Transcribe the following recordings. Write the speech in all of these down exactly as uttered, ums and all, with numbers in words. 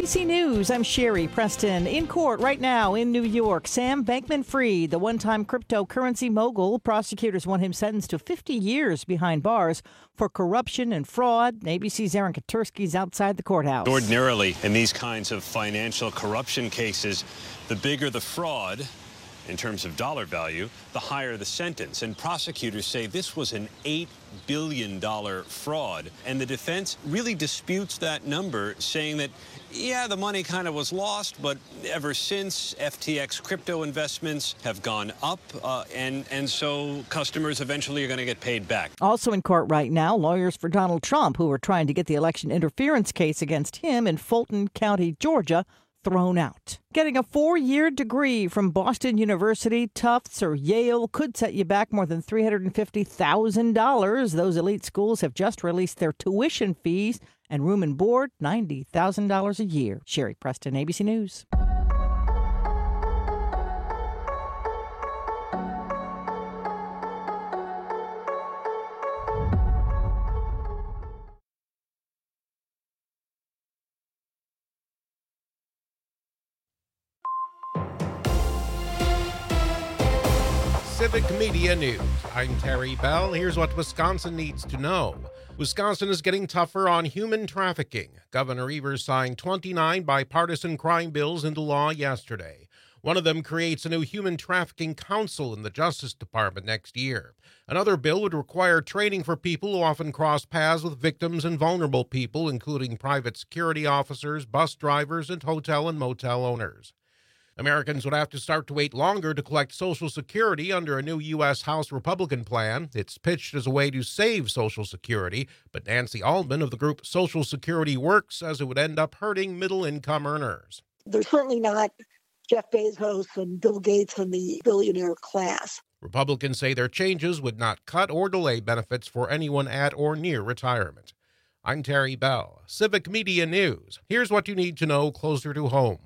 C News, I'm Sherry Preston. In court right now in New York, Sam Bankman-Fried, the one-time cryptocurrency mogul, prosecutors want him sentenced to fifty years behind bars for corruption and fraud. A B C's Aaron Katursky's outside the courthouse. Ordinarily, in these kinds of financial corruption cases, the bigger the fraud, in terms of dollar value, the higher the sentence. And prosecutors say this was an eight billion dollars fraud. And the defense really disputes that number, saying that, yeah, the money kind of was lost, but ever since, F T X crypto investments have gone up, uh, and, and so customers eventually are going to get paid back. Also in court right now, lawyers for Donald Trump, who are trying to get the election interference case against him in Fulton County, Georgia, thrown out. Getting a four-year degree from Boston University, Tufts, or Yale could set you back more than three hundred fifty thousand dollars. Those elite schools have just released their tuition fees and room and board, ninety thousand dollars a year. Sherry Preston, A B C News. Civic Media News. I'm Terry Bell. Here's what Wisconsin needs to know. Wisconsin is getting tougher on human trafficking. Governor Evers signed twenty-nine bipartisan crime bills into law yesterday. One of them creates a new human trafficking council in the Justice Department next year. Another bill would require training for people who often cross paths with victims and vulnerable people, including private security officers, bus drivers, and hotel and motel owners. Americans would have to start to wait longer to collect Social Security under a new U S House Republican plan. It's pitched as a way to save Social Security, but Nancy Altman of the group Social Security Works says it would end up hurting middle-income earners. They're certainly not Jeff Bezos and Bill Gates and the billionaire class. Republicans say their changes would not cut or delay benefits for anyone at or near retirement. I'm Terry Bell, Civic Media News. Here's what you need to know closer to home.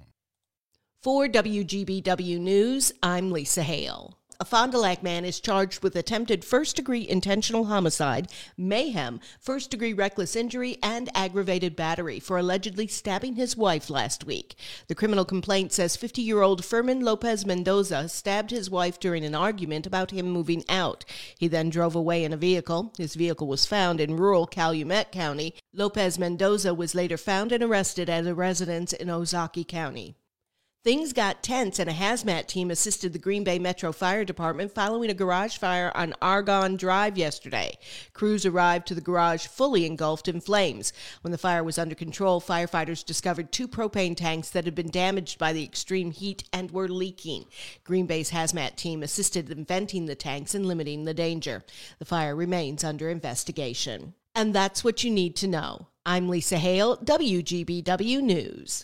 For W G B W News, I'm Lisa Hale. A Fond du Lac man is charged with attempted first-degree intentional homicide, mayhem, first-degree reckless injury, and aggravated battery for allegedly stabbing his wife last week. The criminal complaint says fifty-year-old Fermin Lopez Mendoza stabbed his wife during an argument about him moving out. He then drove away in a vehicle. His vehicle was found in rural Calumet County. Lopez Mendoza was later found and arrested at a residence in Ozaukee County. Things got tense and a hazmat team assisted the Green Bay Metro Fire Department following a garage fire on Argonne Drive yesterday. Crews arrived to the garage fully engulfed in flames. When the fire was under control, firefighters discovered two propane tanks that had been damaged by the extreme heat and were leaking. Green Bay's hazmat team assisted in venting the tanks and limiting the danger. The fire remains under investigation. And that's what you need to know. I'm Lisa Hale, W G B W News.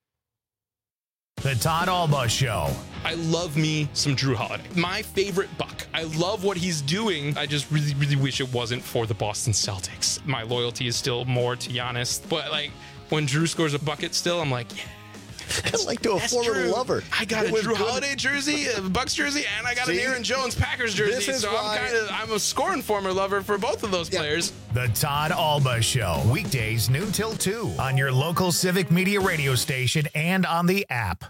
The Todd Alba Show. I love me some Drew Holiday. My favorite Buck. I love what he's doing. I just really, really wish it wasn't for the Boston Celtics. My loyalty is still more to Giannis. But, like, when Drew scores a bucket still, I'm like, yeah. That's like to a former Drew. lover. I got it a Drew good. Holiday jersey, a Bucks jersey, and I got See? an Aaron Jones Packers jersey. So why... I'm kind of I'm a scoring former lover for both of those yeah. players. The Todd Alba Show, weekdays noon till two on your local Civic Media radio station and on the app.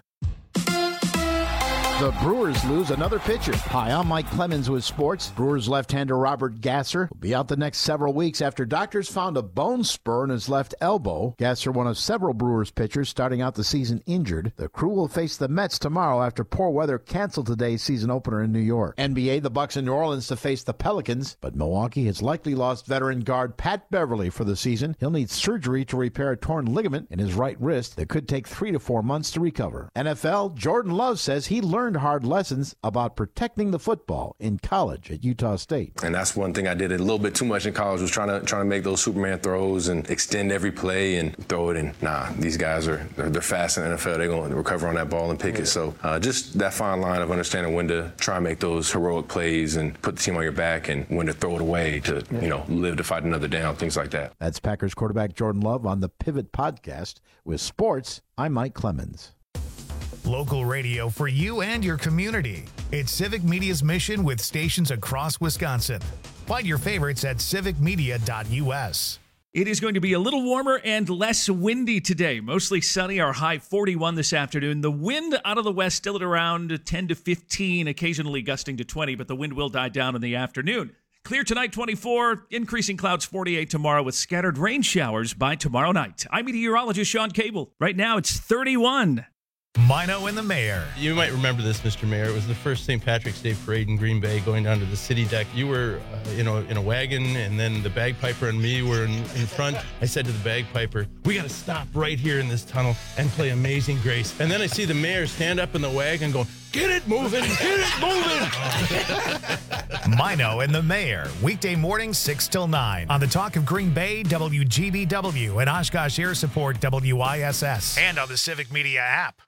The Brewers lose another pitcher. Hi, I'm Mike Clemens with sports. Brewers left-hander Robert Gasser will be out the next several weeks after doctors found a bone spur in his left elbow. Gasser, one of several Brewers pitchers starting out the season injured. The crew will face the Mets tomorrow after poor weather canceled today's season opener in New York. N B A, the Bucks in New Orleans to face the Pelicans, but Milwaukee has likely lost veteran guard Pat Beverly for the season. He'll need surgery to repair a torn ligament in his right wrist that could take three to four months to recover. N F L, Jordan Love says he learned hard lessons about protecting the football in college at Utah State. And that's one thing I did a little bit too much in college, was trying to trying to make those Superman throws and extend every play and throw it in. Nah, these guys are they're, they're fast in the N F L. They're going to recover on that ball and pick yeah. it. So uh, just that fine line of understanding when to try and make those heroic plays and put the team on your back, and when to throw it away to yeah. you know live to fight another down, things like that. That's Packers quarterback Jordan Love on the Pivot Podcast. With sports, I'm Mike Clemens. Local radio for you and your community. It's Civic Media's mission with stations across Wisconsin. Find your favorites at civic media dot u s. It is going to be a little warmer and less windy today. Mostly sunny, our high forty-one this afternoon. The wind out of the west still at around ten to fifteen, occasionally gusting to twenty, but the wind will die down in the afternoon. Clear tonight, twenty-four. Increasing clouds, forty-eight tomorrow with scattered rain showers by tomorrow night. I'm meteorologist Sean Cable. Right now, it's thirty-one. Mino and the Mayor. You might remember this, Mister Mayor. It was the first Saint Patrick's Day parade in Green Bay, going down to the city deck. You were, uh, you know, in a wagon, and then the bagpiper and me were in, in front. I said to the bagpiper, "We got to stop right here in this tunnel and play Amazing Grace." And then I see the mayor stand up in the wagon, going, "Get it moving, get it moving." Mino and the Mayor, weekday morning six till nine on the Talk of Green Bay, W G B W, and Oshkosh Air Support, W I S S, and on the Civic Media app.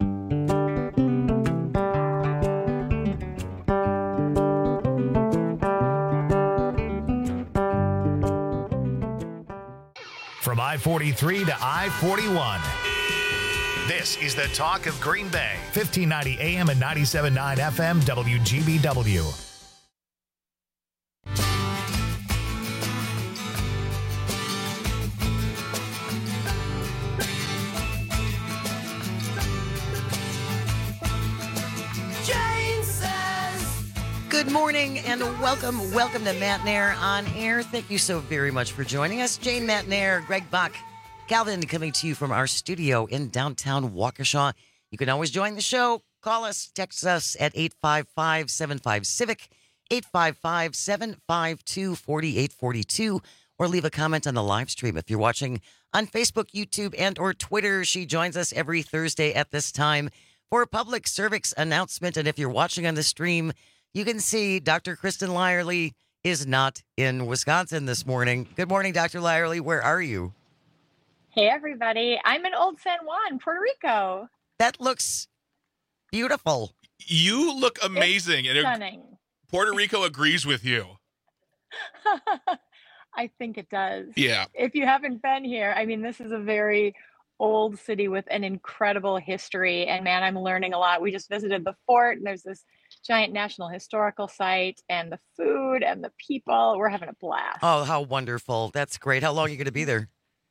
From I forty-three to I forty-one. This is the Talk of Green Bay, fifteen ninety A M and ninety-seven point nine F M, W G B W. Good morning and welcome. Welcome to Matt Nair on Air. Thank you so very much for joining us. Jane Matt Nair, Greg Buck, Calvin coming to you from our studio in downtown Waukesha. You can always join the show. Call us, text us at eight five five, seven five, CIVIC, eight five five, seven five two, four eight four two, or leave a comment on the live stream. If you're watching on Facebook, YouTube, and or Twitter, she joins us every Thursday at this time for a public service announcement. And if you're watching on the stream, you can see Doctor Kristen Lyerly is not in Wisconsin this morning. Good morning, Doctor Lyerly. Where are you? Hey, everybody. I'm in Old San Juan, Puerto Rico. That looks beautiful. You look amazing. It's stunning. Puerto Rico agrees with you. I think it does. Yeah. If you haven't been here, I mean, this is a very old city with an incredible history. And man, I'm learning a lot. We just visited the fort, and there's this giant national historical site, and the food and the people. We're having a blast. Oh, how wonderful. That's great. How long are you going to be there?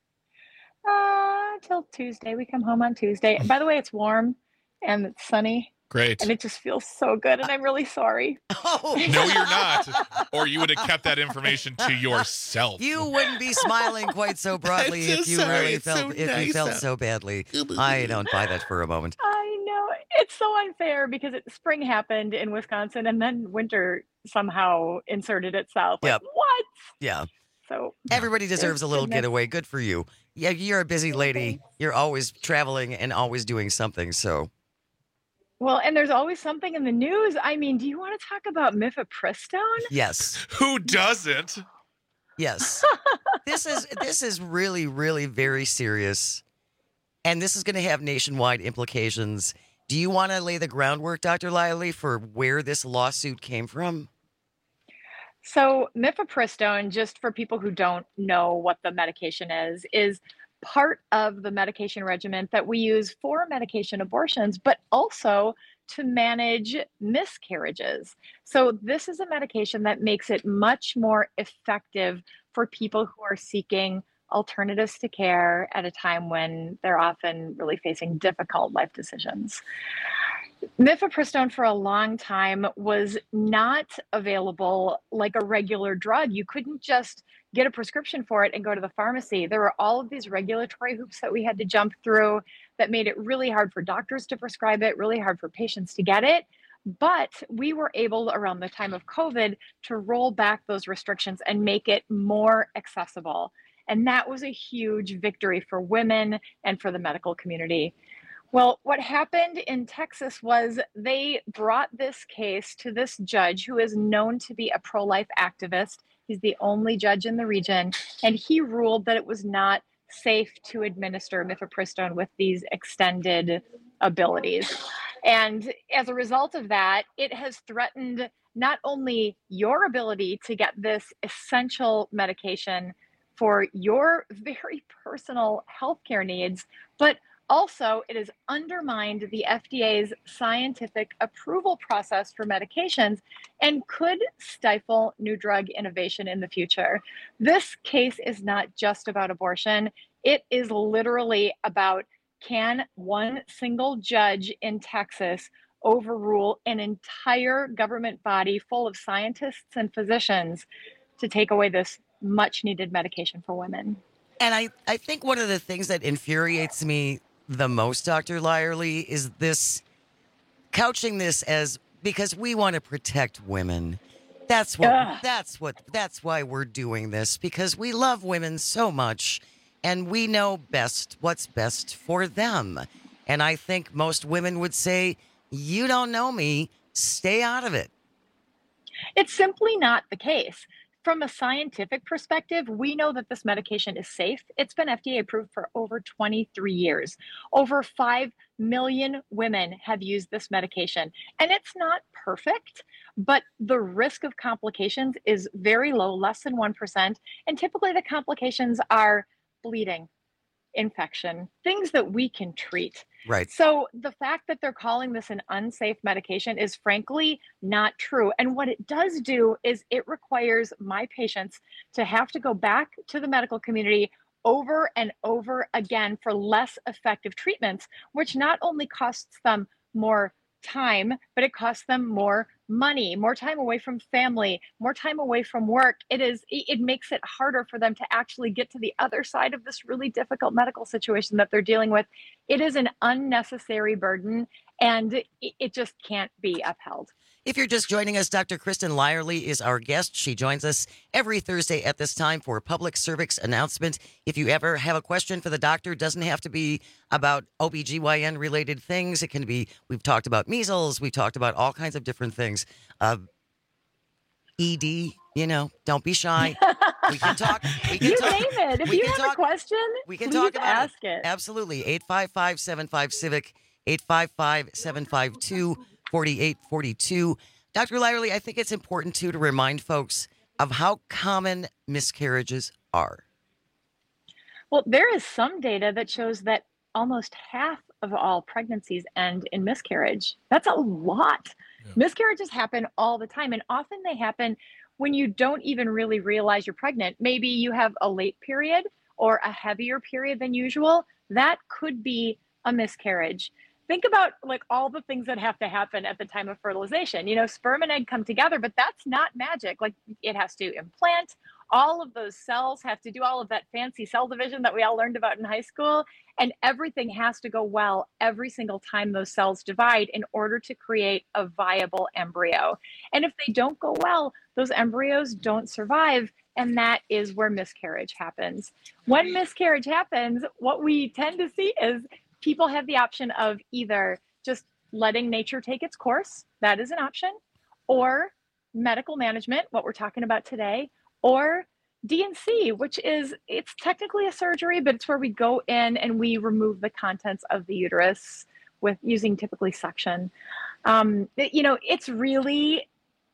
Uh, till Tuesday. We come home on Tuesday. By the way, it's warm and it's sunny. Great. And it just feels so good, and I'm really sorry. Oh. No, you're not. Or you would have kept that information to yourself. You wouldn't be smiling quite so broadly so if you sorry. really It's felt so if nice you felt out. so badly. I don't buy that for a moment. I know. It's so unfair because it, spring happened in Wisconsin, and then winter somehow inserted itself. Like, Yep. what? Yeah. So Everybody deserves a little goodness. getaway. Good for you. Yeah, you're a busy lady. You're always traveling and always doing something. So Well, and there's always something in the news. I mean, do you want to talk about mifepristone? yes, Who doesn't? yes. This is this is really, really very serious, and this is going to have nationwide implications. Do you want to lay the groundwork, Doctor Lyerly, for where this lawsuit came from? So mifepristone, just for people who don't know what the medication is, is part of the medication regimen that we use for medication abortions, but also to manage miscarriages. So this is a medication that makes it much more effective for people who are seeking alternatives to care at a time when they're often really facing difficult life decisions. Mifepristone for a long time was not available like a regular drug. You couldn't just get a prescription for it and go to the pharmacy. There were all of these regulatory hoops that we had to jump through that made it really hard for doctors to prescribe it, really hard for patients to get it. But we were able, around the time of COVID, to roll back those restrictions and make it more accessible. And that was a huge victory for women and for the medical community. Well, what happened in Texas was they brought this case to this judge who is known to be a pro-life activist. He's the only judge in the region, and he ruled that it was not safe to administer mifepristone with these extended abilities. And as a result of that, it has threatened not only your ability to get this essential medication for your very personal healthcare needs, but Also, it has undermined the F D A's scientific approval process for medications and could stifle new drug innovation in the future. This case is not just about abortion. It is literally about, can one single judge in Texas overrule an entire government body full of scientists and physicians to take away this much needed medication for women? And I, I think one of the things that infuriates me the most, Doctor Lyerly, is this couching this as because we want to protect women. That's what Ugh. that's what that's why we're doing this, because we love women so much and we know best what's best for them. And I think most women would say, you don't know me, stay out of it. It's simply not the case. From a scientific perspective, we know that this medication is safe. It's been F D A approved for over twenty-three years. Over five million women have used this medication. And it's not perfect, but the risk of complications is very low, less than one percent. And typically the complications are bleeding, infection, things that we can treat. Right. So the fact that they're calling this an unsafe medication is frankly not true. And what it does do is it requires my patients to have to go back to the medical community over and over again for less effective treatments, which not only costs them more time, but it costs them more money, more time away from family, more time away from work. It is, it makes it harder for them to actually get to the other side of this really difficult medical situation that they're dealing with. It is an unnecessary burden, and it, it just can't be upheld. If you're just joining us, Doctor Kristen Lyerly is our guest. She joins us every Thursday at this time for a public service announcement. If you ever have a question for the doctor, it doesn't have to be about O B G Y N related things. It can be, we've talked about measles, we've talked about all kinds of different things. Uh, E D, you know, don't be shy. We can talk. We can you talk. name it. If we you can have talk, a question, we can please talk about ask it. it. Absolutely. eight five five, seven five, civic, eight five five, seven five two, four eight four two. Doctor Lyerly, I think it's important, too, to remind folks of how common miscarriages are. Well, there is some data that shows that almost half of all pregnancies end in miscarriage. That's a lot. Yeah. Miscarriages happen all the time, and often they happen when you don't even really realize you're pregnant. Maybe you have a late period or a heavier period than usual. That could be a miscarriage. Think about like all the things that have to happen at the time of fertilization. You know, sperm and egg come together, but that's not magic. Like it has to implant. All of those cells have to do all of that fancy cell division that we all learned about in high school. And everything has to go well every single time those cells divide in order to create a viable embryo. And if they don't go well, those embryos don't survive. And that is where miscarriage happens. When miscarriage happens, what we tend to see is people have the option of either just letting nature take its course, that is an option, or medical management, what we're talking about today, or D and C, which is, it's technically a surgery, but it's where we go in and we remove the contents of the uterus with using typically suction. Um, it, you know, it's really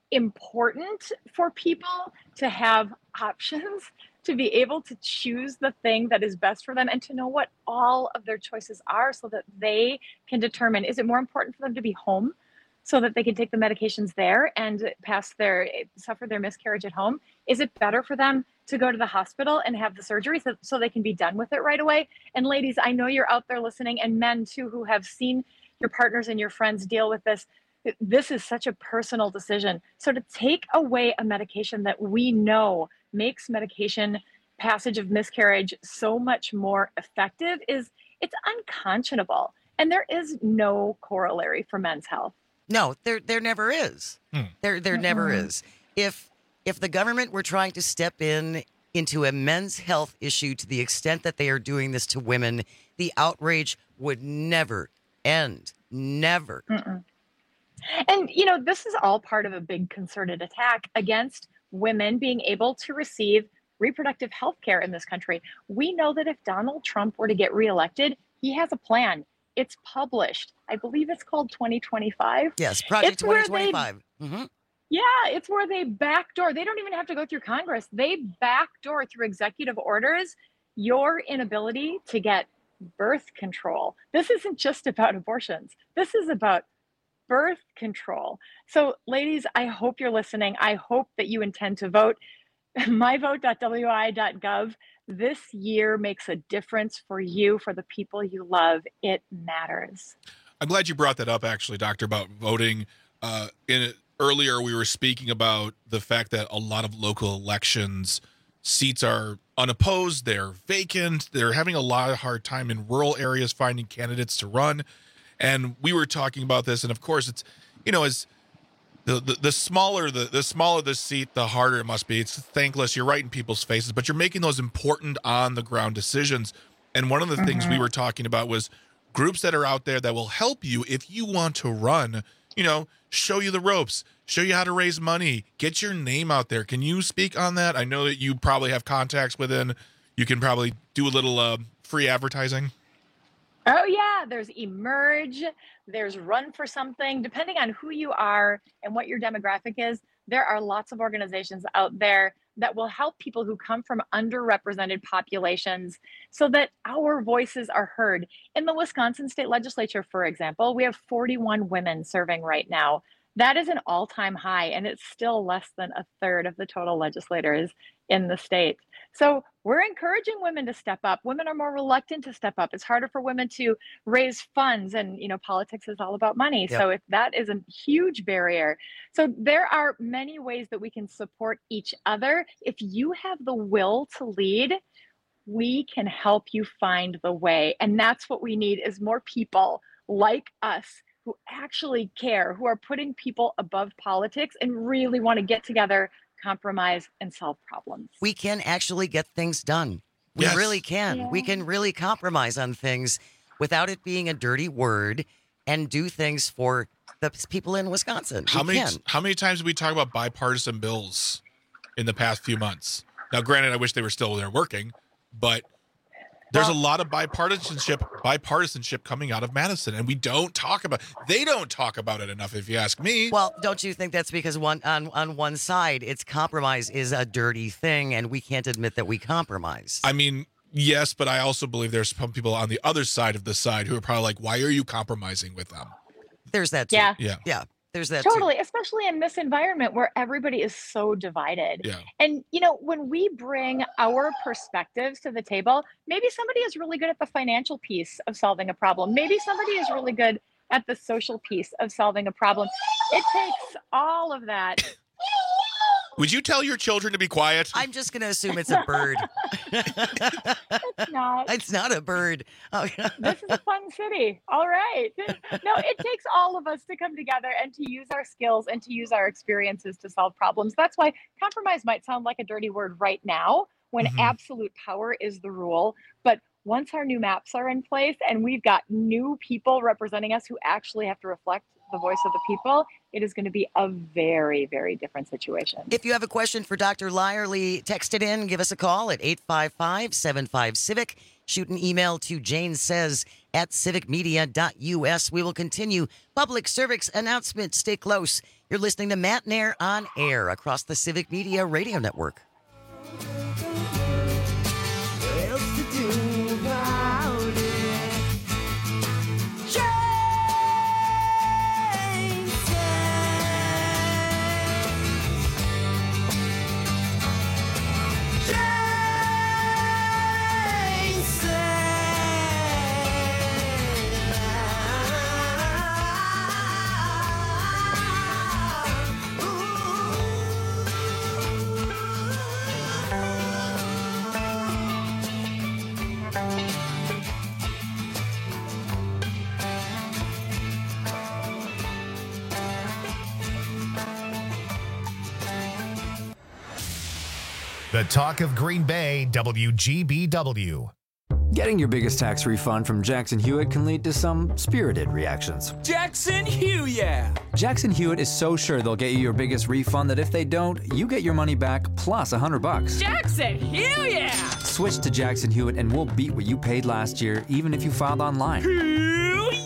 important for people to have options, to be able to choose the thing that is best for them and to know what all of their choices are so that they can determine, is it more important for them to be home so that they can take the medications there and pass their, suffer their miscarriage at home? Is it better for them to go to the hospital and have the surgery so, so they can be done with it right away? And ladies, I know you're out there listening, and men too, who have seen your partners and your friends deal with this. This is such a personal decision. So to take away a medication that we know makes medication passage of miscarriage so much more effective is, it's unconscionable. And there is no corollary for men's health. No, there there never is. Hmm. There there Mm-mm. never is. If if the government were trying to step in into a men's health issue to the extent that they are doing this to women, the outrage would never end. Never. Mm-mm. And, you know, this is all part of a big concerted attack against women being able to receive reproductive health care in this country. We know that if Donald Trump were to get reelected, he has a plan. It's published. I believe it's called twenty twenty-five. Yes, Project It's where twenty they- twenty-five. Mm-hmm. Yeah, it's where they backdoor. They don't even have to go through Congress. They backdoor through executive orders your inability to get birth control. This isn't just about abortions. This is about birth control. So ladies, I hope you're listening. I hope that you intend to vote. my vote dot w i dot gov. This year makes a difference for you, for the people you love. It matters. I'm glad you brought that up, actually, Doctor, about voting. Uh, in it, earlier, we were speaking about the fact that a lot of local elections seats are unopposed, they're vacant, they're having a lot of hard time in rural areas finding candidates to run. And we were talking about this, and of course, it's, you know, as the the, the smaller the, the smaller the seat, the harder it must be. It's thankless. You're right in people's faces, but you're making those important on-the-ground decisions. And one of the mm-hmm. things we were talking about was groups that are out there that will help you if you want to run, you know, show you the ropes, show you how to raise money, get your name out there. Can you speak on that? I know that you probably have contacts within. You can probably do a little uh, free advertising. Oh, yeah. There's Emerge. There's Run for Something. Depending on who you are and what your demographic is, there are lots of organizations out there that will help people who come from underrepresented populations so that our voices are heard. In the Wisconsin state legislature, for example, we have forty-one women serving right now. That is an all-time high, and it's still less than a third of the total legislators in the state. So we're encouraging women to step up. Women are more reluctant to step up. It's harder for women to raise funds, and you know, politics is all about money. Yep. So if that is a huge barrier. So there are many ways that we can support each other. If you have the will to lead, we can help you find the way. And that's what we need, is more people like us who actually care, who are putting people above politics and really want to get together, compromise, and solve problems. We can actually get things done. We yes. really can. Yeah. We can really compromise on things without it being a dirty word and do things for the people in Wisconsin. How we many can. How many times did we talk about bipartisan bills in the past few months? Now, granted, I wish they were still there working, but there's well, a lot of bipartisanship bipartisanship coming out of Madison, and we don't talk about they don't talk about it enough, if you ask me. Well, don't you think that's because one on, on one side, it's compromise is a dirty thing, and we can't admit that we compromise? I mean, yes, but I also believe there's some people on the other side of the side who are probably like, why are you compromising with them? There's that too. Yeah. Yeah. Yeah. There's that totally, too. Especially in this environment where everybody is so divided. Yeah. And, you know, when we bring our perspectives to the table, maybe somebody is really good at the financial piece of solving a problem. Maybe somebody is really good at the social piece of solving a problem. It takes all of that. Would you tell your children to be quiet? I'm just going to assume it's a bird. It's not. It's not a bird. Oh, this is a fun city. All right. No, it takes all of us to come together and to use our skills and to use our experiences to solve problems. That's why compromise might sound like a dirty word right now, when mm-hmm. absolute power is the rule. But once our new maps are in place and we've got new people representing us who actually have to reflect the voice of the people, it is going to be a very, very different situation. If you have a question for Doctor Lyerly, text it in. Give us a call at eight five five, seven five, civic. Shoot an email to Jane Says at civic media dot u s. We will continue public service announcements. Stay close. You're listening to Matt Nair on air across the Civic Media Radio Network. The Talk of Green Bay, W G B W. Getting your biggest tax refund from Jackson Hewitt can lead to some spirited reactions. Jackson Hewitt! Jackson Hewitt is so sure they'll get you your biggest refund that if they don't, you get your money back plus a hundred bucks. Jackson Hewitt! Switch to Jackson Hewitt and we'll beat what you paid last year, even if you filed online. Hewitt!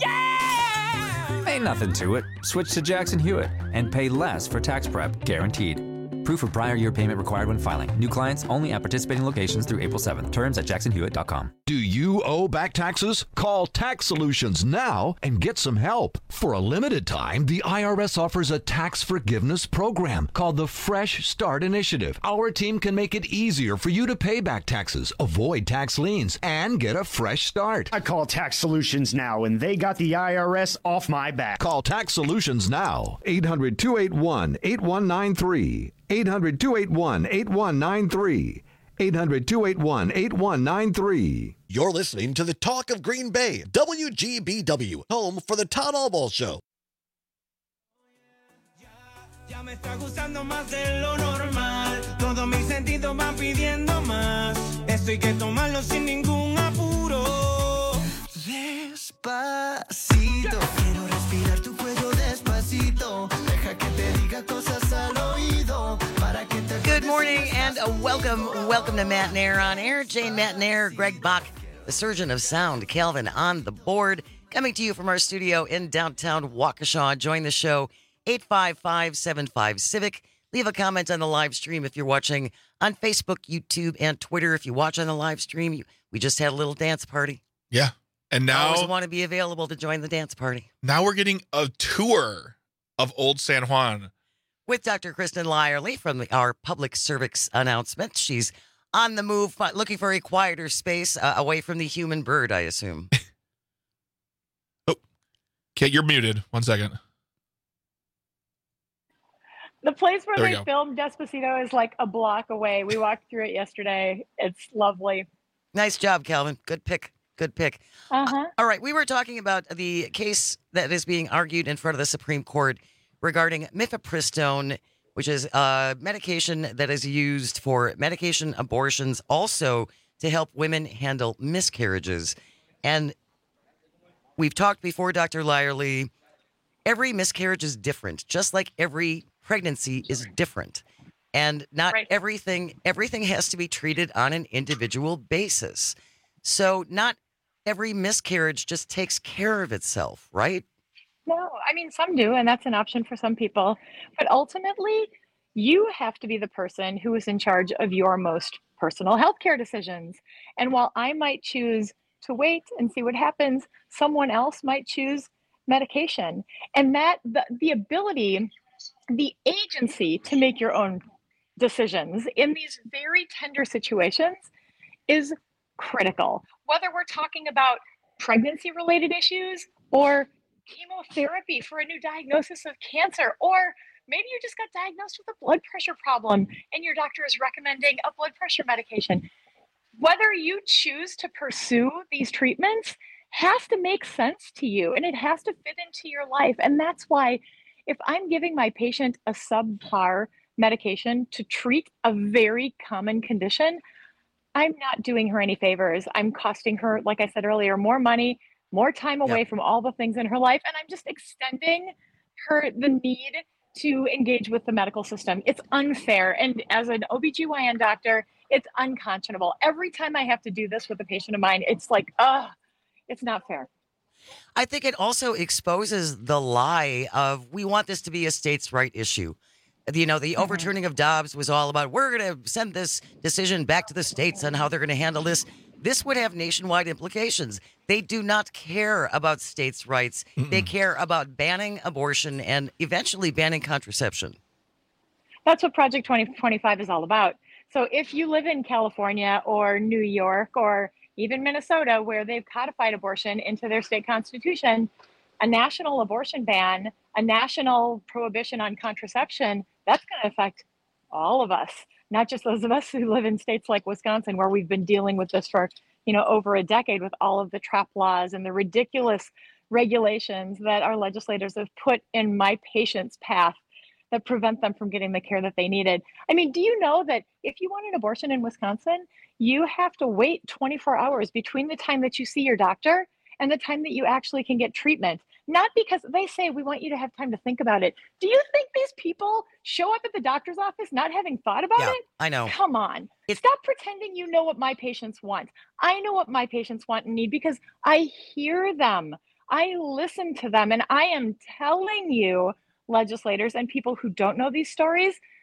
Ain't nothing to it. Switch to Jackson Hewitt and pay less for tax prep, guaranteed. Proof of prior year payment required when filing. New clients only at participating locations through April seventh. Terms at jackson hewitt dot com. Do you owe back taxes? Call Tax Solutions now and get some help. For a limited time, the I R S offers a tax forgiveness program called the Fresh Start Initiative. Our team can make it easier for you to pay back taxes, avoid tax liens, and get a fresh start. I call Tax Solutions now, and they got the I R S off my back. Call Tax Solutions now. eight hundred, two eight one, eight one nine three. eight hundred, two eight one, eight one nine three. eight hundred, two eight one, eight one nine three. You're listening to the Talk of Green Bay, W G B W, home for the Todd Albaugh Show. Ya me está gustando más de lo normal. Todos mis sentidos van pidiendo más. Esto hay que tomarlo sin ningún apuro. Despacito, quiero respirar tu cuello despacito. Deja que te diga cosas al oído. Para que te Good morning and a welcome, welcome to Matt Nair on air. Jane Matt Nair, Greg Bach, the surgeon of sound, Calvin on the board, coming to you from our studio in downtown Waukesha. Join the show eight five five, seven five, Civic. Leave a comment on the live stream if you're watching on Facebook, YouTube, and Twitter. If you watch on the live stream, you, we just had a little dance party. Yeah. And now, always want to be available to join the dance party. Now we're getting a tour of Old San Juan with Doctor Kristen Lyerly from the, our public service announcement. She's on the move, looking for a quieter space uh, away from the human bird, I assume. Oh, Kate, you're muted. One second. The place where There we they go. filmed Despacito is like a block away. We walked through it yesterday. It's lovely. Nice job, Calvin. Good pick. Good pick. Uh-huh. All right, we were talking about the case that is being argued in front of the Supreme Court regarding mifepristone, which is a medication that is used for medication abortions, also to help women handle miscarriages. And we've talked before, Doctor Lyerly, every miscarriage is different, just like every pregnancy is different. And not Right. everything everything has to be treated on an individual basis. So not every miscarriage just takes care of itself, right? No, I mean, some do, and that's an option for some people. But ultimately, you have to be the person who is in charge of your most personal healthcare decisions. And while I might choose to wait and see what happens, someone else might choose medication. And that the, the ability, the agency to make your own decisions in these very tender situations is critical. Whether we're talking about pregnancy-related issues or chemotherapy for a new diagnosis of cancer, or maybe you just got diagnosed with a blood pressure problem and your doctor is recommending a blood pressure medication. Whether you choose to pursue these treatments has to make sense to you, and it has to fit into your life. And that's why if I'm giving my patient a subpar medication to treat a very common condition, I'm not doing her any favors. I'm costing her, like I said earlier, more money, more time away Yep. from all the things in her life. And I'm just extending her the need to engage with the medical system. It's unfair. And as an O B G Y N doctor, it's unconscionable. Every time I have to do this with a patient of mine, it's like, ugh, it's not fair. I think it also exposes the lie of we want this to be a states' right issue. You know, the overturning of Dobbs was all about we're going to send this decision back to the states on how they're going to handle this. This would have nationwide implications. They do not care about states' rights. They care about banning abortion and eventually banning contraception. That's what Project twenty twenty-five is all about. So if you live in California or New York or even Minnesota, where they've codified abortion into their state constitution, a national abortion ban, a national prohibition on contraception, that's going to affect all of us, not just those of us who live in states like Wisconsin, where we've been dealing with this for, you know, over a decade with all of the trap laws and the ridiculous regulations that our legislators have put in my patient's path that prevent them from getting the care that they needed. I mean, do you know that if you want an abortion in Wisconsin, you have to wait twenty-four hours between the time that you see your doctor and the time that you actually can get treatment? Not because they say we want you to have time to think about it. Do you think these people show up at the doctor's office not having thought about Yeah, it? I know. Come on. Stop pretending you know what my patients want. I know what my patients want and need because I hear them. I listen to them. And I am telling you, legislators and people who don't know these stories,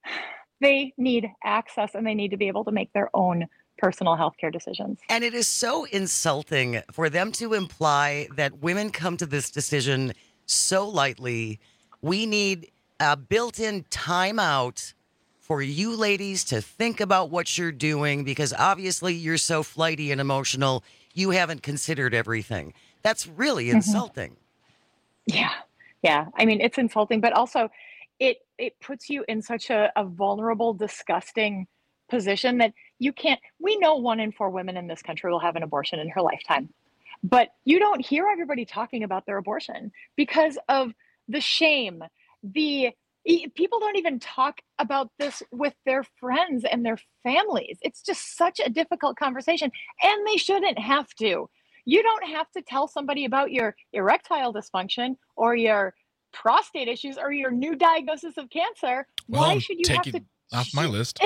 They need access and they need to be able to make their own personal health care decisions. And it is so insulting for them to imply that women come to this decision so lightly. We need a built-in timeout for you ladies to think about what you're doing, because obviously you're so flighty and emotional, you haven't considered everything. That's really insulting. Mm-hmm. Yeah. Yeah. I mean, it's insulting, but also it it puts you in such a, a vulnerable, disgusting position that you can't. We know one in four women in this country will have an abortion in her lifetime, but you don't hear everybody talking about their abortion because of the shame. The people don't even talk about this with their friends and their families. It's just such a difficult conversation, and they shouldn't have to. You don't have to tell somebody about your erectile dysfunction or your prostate issues or your new diagnosis of cancer. Well, Why I'm should you have taking to off my list?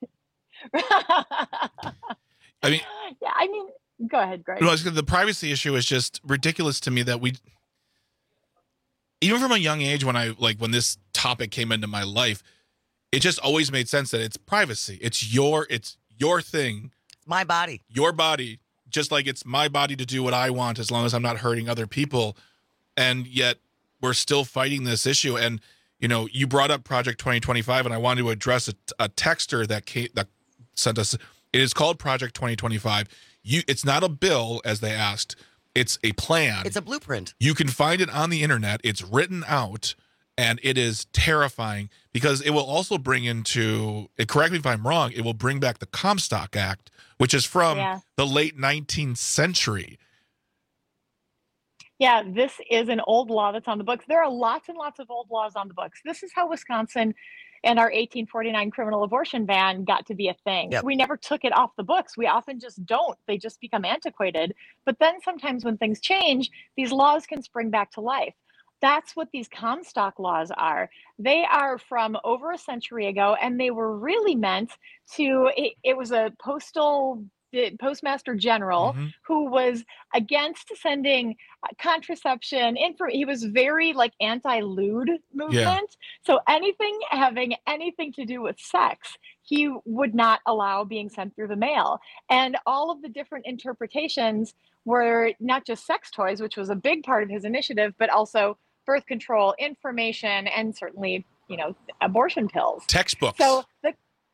I mean, yeah, I mean, go ahead, Greg. no, the privacy issue is just ridiculous to me that we, even from a young age, when I like when this topic came into my life, it just always made sense that it's privacy. It's your, it's your thing. My body. Your body. Just like it's my body to do what I want as long as I'm not hurting other people. And yet we're still fighting this issue. And, you know, you brought up Project twenty twenty-five, and I wanted to address a, a texter that came, that sent us. It is called Project twenty twenty-five. You, it's not a bill, as they asked. It's a plan. It's a blueprint. You can find it on the internet. It's written out, and it is terrifying because it will also bring into, correct me if I'm wrong, it will bring back the Comstock Act, which is from Yeah. the late nineteenth century. Yeah, this is an old law that's on the books. There are lots and lots of old laws on the books. This is how Wisconsin and our eighteen forty-nine criminal abortion ban got to be a thing. Yep. We never took it off the books. We often just don't. They just become antiquated. But then sometimes when things change, these laws can spring back to life. That's what these Comstock laws are. They are from over a century ago, and they were really meant to, it, it was a postal the postmaster general Mm-hmm. who was against sending uh, contraception info. He was very like anti-lewd movement. So anything having anything to do with sex, he would not allow being sent through the mail. And all of the different interpretations were not just sex toys, which was a big part of his initiative, but also birth control information and certainly, you know, abortion pills. Textbooks. So the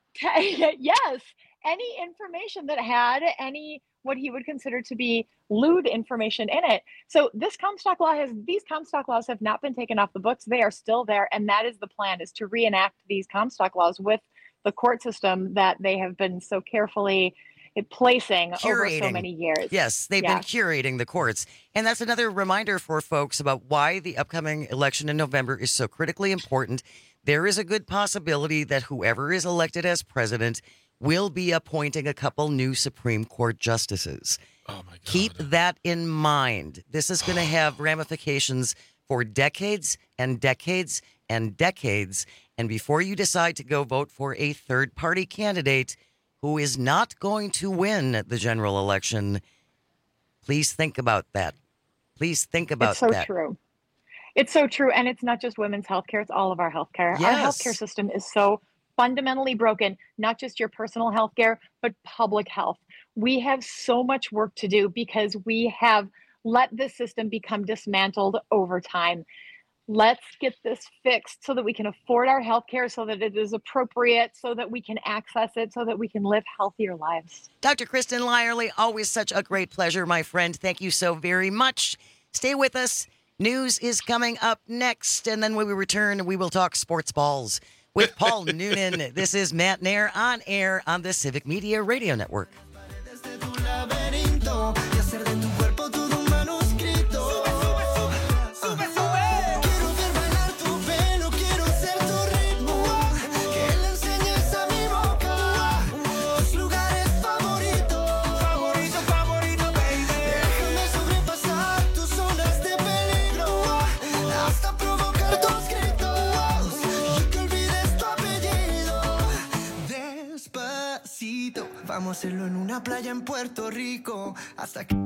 yes, any information that had any what he would consider to be lewd information in it. So this Comstock law has these Comstock laws have not been taken off the books. They are still there, and that is the plan: is to reenact these Comstock laws with the court system that they have been so carefully placing Curating. over so many years. Yes, they've Yeah. been curating the courts. And that's another reminder for folks about why the upcoming election in November is so critically important. There is a good possibility that whoever is elected as president will be appointing a couple new Supreme Court justices. Oh my God. Keep that in mind. This is going to have ramifications for decades and decades and decades. And before you decide to go vote for a third-party candidate who is not going to win the general election, please think about that. Please think about It's so that. true. It's so true. And it's not just women's healthcare, it's all of our healthcare. Our Yes. healthcare system is so fundamentally broken, not just your personal healthcare, but public health. We have so much work to do because we have let this system become dismantled over time. Let's get this fixed so that we can afford our healthcare, so that it is appropriate, so that we can access it, so that we can live healthier lives. Doctor Kristen Lyerly, always such a great pleasure, my friend. Thank you so very much. Stay with us. News is coming up next, and then when we return, we will talk sports balls with Paul Noonan. This is Matt Nair on air on the Civic Media Radio Network. Vamos a hacerlo en una playa en Puerto Rico hasta que...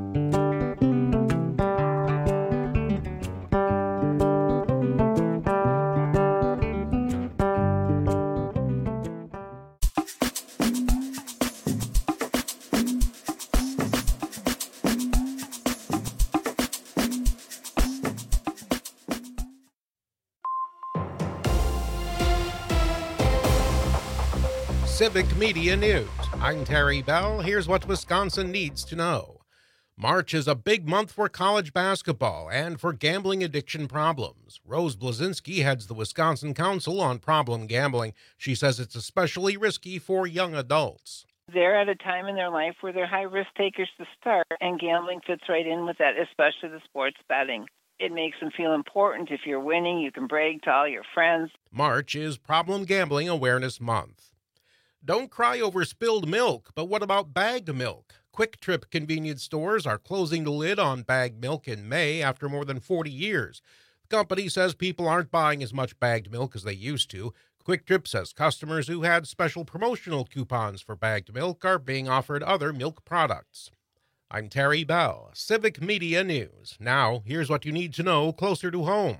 Civic Media News. I'm Terry Bell. Here's what Wisconsin needs to know. March is a big month for college basketball and for gambling addiction problems. Rose Blazinski heads the Wisconsin Council on Problem Gambling. She says it's especially risky for young adults. They're at a time in their life where they're high risk takers to start, and gambling fits right in with that, especially the sports betting. It makes them feel important. If you're winning, you can brag to all your friends. March is Problem Gambling Awareness Month. Don't cry over spilled milk, but what about bagged milk? Quick Trip convenience stores are closing the lid on bagged milk in May after more than forty years. The company says people aren't buying as much bagged milk as they used to. Quick Trip says customers who had special promotional coupons for bagged milk are being offered other milk products. I'm Terry Bell, Civic Media News. Now, here's what you need to know closer to home.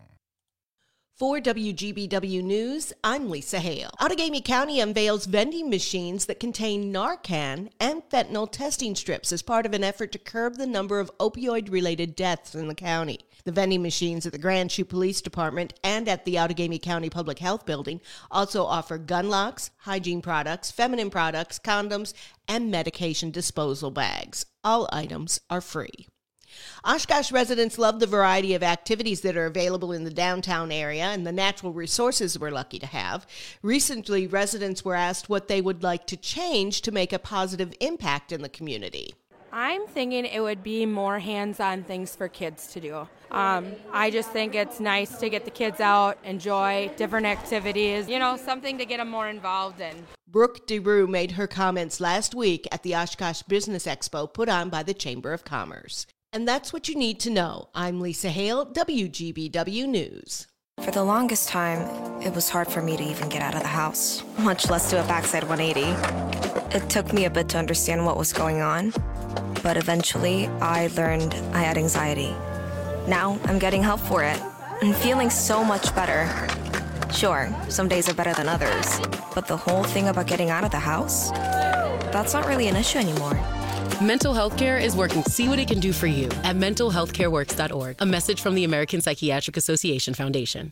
For W G B W News, I'm Lisa Hale. Outagamie County unveils vending machines that contain Narcan and fentanyl testing strips as part of an effort to curb the number of opioid-related deaths in the county. The vending machines at the Grand Chute Police Department and at the Outagamie County Public Health Building also offer gun locks, hygiene products, feminine products, condoms, and medication disposal bags. All items are free. Oshkosh residents love the variety of activities that are available in the downtown area and the natural resources we're lucky to have. Recently, residents were asked what they would like to change to make a positive impact in the community. I'm thinking it would be more hands-on things for kids to do. Um, I just think it's nice to get the kids out, enjoy different activities, you know, something to get them more involved in. Brooke DeRue made her comments last week at the Oshkosh Business Expo put on by the Chamber of Commerce. And that's what you need to know. I'm Lisa Hale, W G B W News. For the longest time, it was hard for me to even get out of the house, much less do a backside one eighty. It took me a bit to understand what was going on, but eventually I learned I had anxiety. Now I'm getting help for it and feeling so much better. Sure, some days are better than others, but the whole thing about getting out of the house, that's not really an issue anymore. Mental health care is working to see what it can do for you at mental health care works dot org. A message from the American Psychiatric Association Foundation.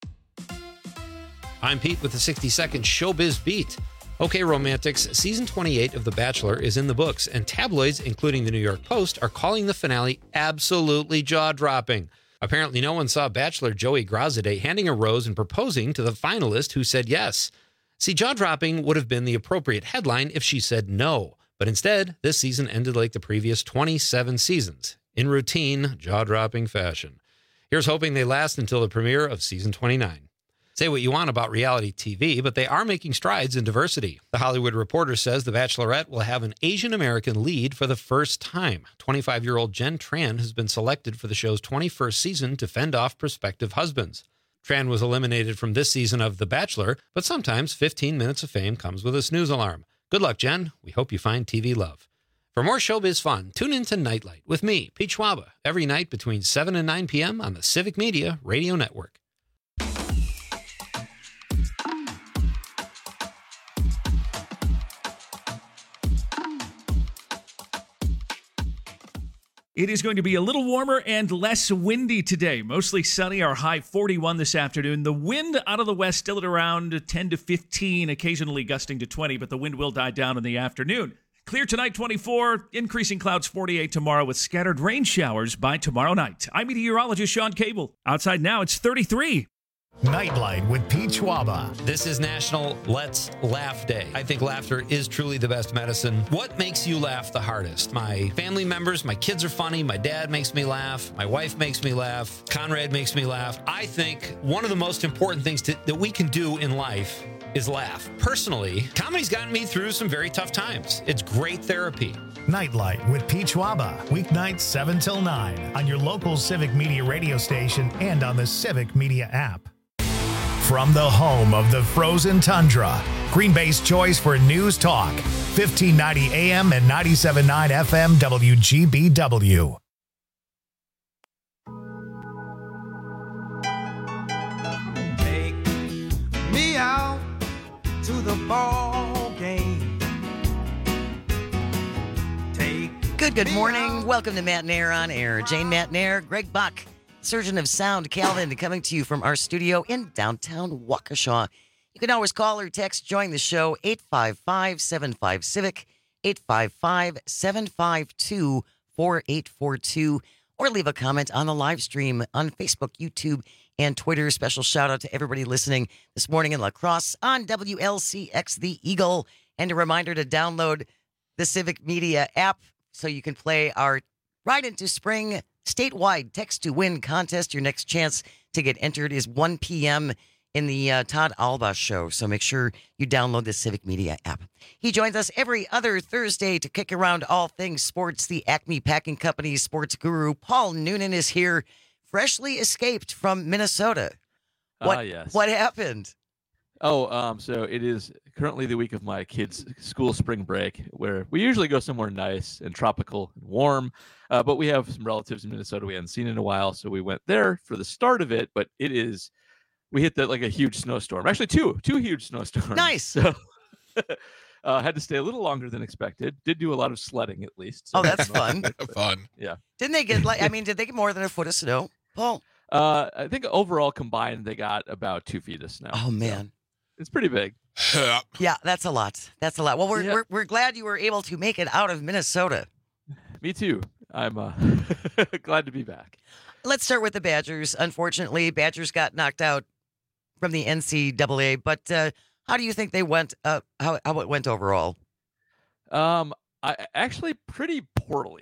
I'm Pete with the sixty second Showbiz Beat. Okay, romantics, season twenty-eight of The Bachelor is in the books, and tabloids, including the New York Post, are calling the finale absolutely jaw-dropping. Apparently, no one saw Bachelor Joey Grossaday handing a rose and proposing to the finalist who said yes. See, jaw-dropping would have been the appropriate headline if she said no. But instead, this season ended like the previous twenty-seven seasons, in routine, jaw-dropping fashion. Here's hoping they last until the premiere of season twenty-nine. Say what you want about reality T V, but they are making strides in diversity. The Hollywood Reporter says The Bachelorette will have an Asian American lead for the first time. twenty-five-year-old Jen Tran has been selected for the show's twenty-first season to fend off prospective husbands. Tran was eliminated from this season of The Bachelor, but sometimes fifteen minutes of fame comes with a snooze alarm. Good luck, Jen. We hope you find T V love. For more showbiz fun, tune in to Nightlight with me, Pete Schwaba, every night between seven and nine p.m. on the Civic Media Radio Network. It is going to be a little warmer and less windy today. Mostly sunny, our high forty-one this afternoon. The wind out of the west still at around ten to fifteen, occasionally gusting to twenty, but the wind will die down in the afternoon. Clear tonight, twenty-four, increasing clouds forty-eight tomorrow with scattered rain showers by tomorrow night. I'm meteorologist Sean Cable. Outside now, it's thirty-three. Nightlight with Pete Schwaba. This is National Let's Laugh Day. I think laughter is truly the best medicine. What makes you laugh the hardest? My family members, my kids are funny, my dad makes me laugh, my wife makes me laugh, Conrad makes me laugh. I think one of the most important things to, that we can do in life is laugh. Personally, comedy's gotten me through some very tough times. It's great therapy. Nightlight with Pete Schwaba, weeknights seven till nine on your local Civic Media radio station and on the Civic Media app. From the home of the frozen tundra, Green Bay's choice for news talk, fifteen ninety A M and ninety-seven point nine F M W G B W. Take me out to the ball game. Take Good, good morning. Welcome to Matt Nair on Air. Jane Matt Nair, Greg Buck. Surgeon of Sound, Calvin, coming to you from our studio in downtown Waukesha. You can always call or text Join the Show, eight five five, seven five, CIVIC, eight five five, seven five two, four eight four two, or leave a comment on the live stream on Facebook, YouTube, and Twitter. Special shout out to everybody listening this morning in La Crosse on W L C X The Eagle. And a reminder to download the Civic Media app so you can play our Ride into Spring statewide text to win contest. Your next chance to get entered is one p.m. in the uh, Todd Alba Show. So make sure you download the Civic Media app. He joins us every other Thursday to kick around all things sports. The Acme Packing Company sports guru, Paul Noonan, is here, freshly escaped from Minnesota. What, Ah, yes. What happened? Oh, um, so it is currently the week of my kids' school spring break, where we usually go somewhere nice and tropical and warm. Uh, but we have some relatives in Minnesota we hadn't seen in a while, so we went there for the start of it. But it is, we hit the, like a huge snowstorm. Actually, two, two huge snowstorms. Nice. So uh, had to stay a little longer than expected. Did do a lot of sledding at least. So Oh, that's fun. Fun. Yeah. Didn't they get like? I mean, did they get more than a foot of snow, Paul? Uh, I think overall combined they got about two feet of snow. Oh man, it's pretty big. Yeah, that's a lot. That's a lot. Well, we're Yeah. we're, we're glad you were able to make it out of Minnesota. Me too. I'm uh, glad to be back. Let's start with the Badgers. Unfortunately, Badgers got knocked out from the N C double A. But uh, how do you think they went? Uh, how how it went overall? Um, I actually pretty poorly.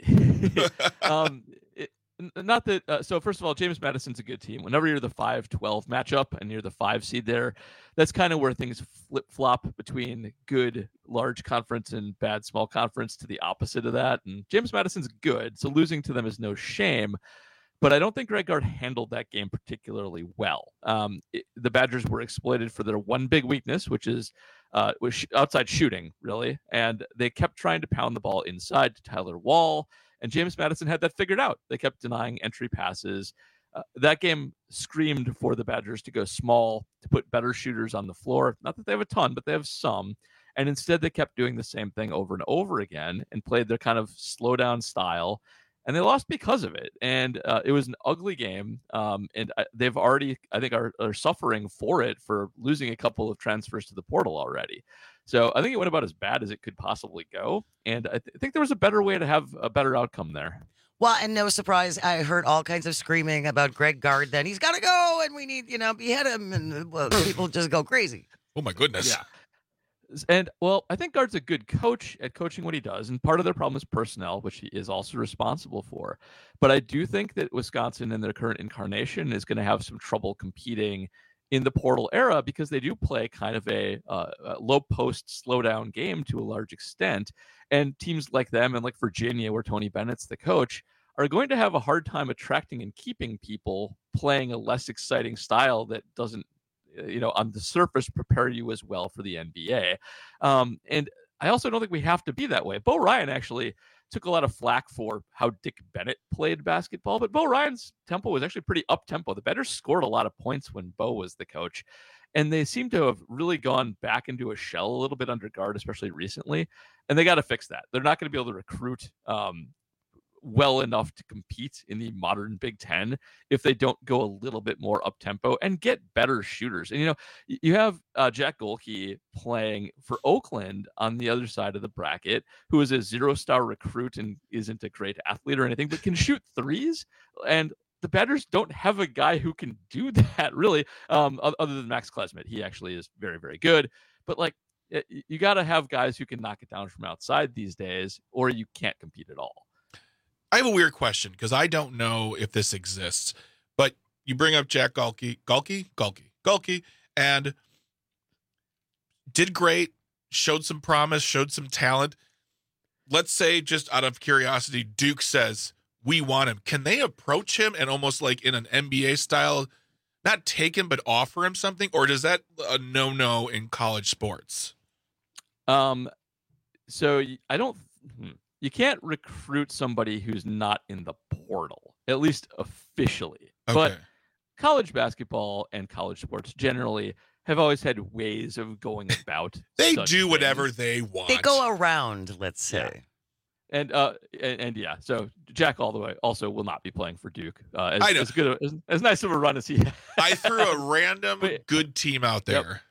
um, it, n- not that. Uh, so first of all, James Madison's a good team. Whenever you're the five twelve matchup and you're the five seed there, that's kind of where things flip flop between good large conference and bad small conference to the opposite of that. And James Madison's good, so losing to them is no shame. But I don't think Greg Gard handled that game particularly well. Um, it, the Badgers were exploited for their one big weakness, which is uh, was sh- outside shooting, really. And they kept trying to pound the ball inside to Tyler Wall. And James Madison had that figured out. They kept denying entry passes. Uh, that game screamed for the Badgers to go small, to put better shooters on the floor. Not that they have a ton, but they have some. And instead, they kept doing the same thing over and over again and played their kind of slow down style. And they lost because of it. And uh, it was an ugly game. Um, and I, they've already, I think, are, are suffering for it for losing a couple of transfers to the portal already. So I think it went about as bad as it could possibly go. And I, th- I think there was a better way to have a better outcome there. Well, and no surprise, I heard all kinds of screaming about Greg Gard. Then he's got to go, and we need, you know, behead him, and well, people just go crazy. Oh my goodness. Yeah. And well, I think Gard's a good coach at coaching what he does, and part of their problem is personnel, which he is also responsible for. But I do think that Wisconsin in their current incarnation is going to have some trouble competing in the portal era because they do play kind of a, uh, a low post, slow down game to a large extent. And teams like them and like Virginia, where Tony Bennett's the coach, are going to have a hard time attracting and keeping people playing a less exciting style that doesn't, you know, on the surface prepare you as well for the N B A. Um, and I also don't think we have to be that way. Bo Ryan actually took a lot of flack for how Dick Bennett played basketball, but Bo Ryan's tempo was actually pretty up tempo. The Badgers scored a lot of points when Bo was the coach, and they seem to have really gone back into a shell a little bit under Gard, especially recently. And they got to fix that. They're not going to be able to recruit um, well enough to compete in the modern Big Ten if they don't go a little bit more up tempo and get better shooters. And, you know, you have uh, Jack Golke playing for Oakland on the other side of the bracket, who is a zero star recruit and isn't a great athlete or anything, but can shoot threes. And the Badgers don't have a guy who can do that really, um, other than Max Klesmit. He actually is very, very good, but like, you got to have guys who can knock it down from outside these days, or you can't compete at all. I have a weird question because I don't know if this exists, but you bring up Jack Golke, Golke, Golke, Golke, and did great, showed some promise, showed some talent. Let's say, just out of curiosity, Duke says, we want him. Can they approach him and almost like in an N B A style, not take him, but offer him something? Or does that a no-no in college sports? Um, so I don't, you can't recruit somebody who's not in the portal, at least officially. Okay. But college basketball and college sports generally have always had ways of going about. They such do whatever things. they want. They go around, let's say. Yeah. And, uh, and and yeah, so Jack all the way also will not be playing for Duke. Uh, as, I know. as good, a, as, as nice of a run as he had. I threw a random But- good team out there. Yep.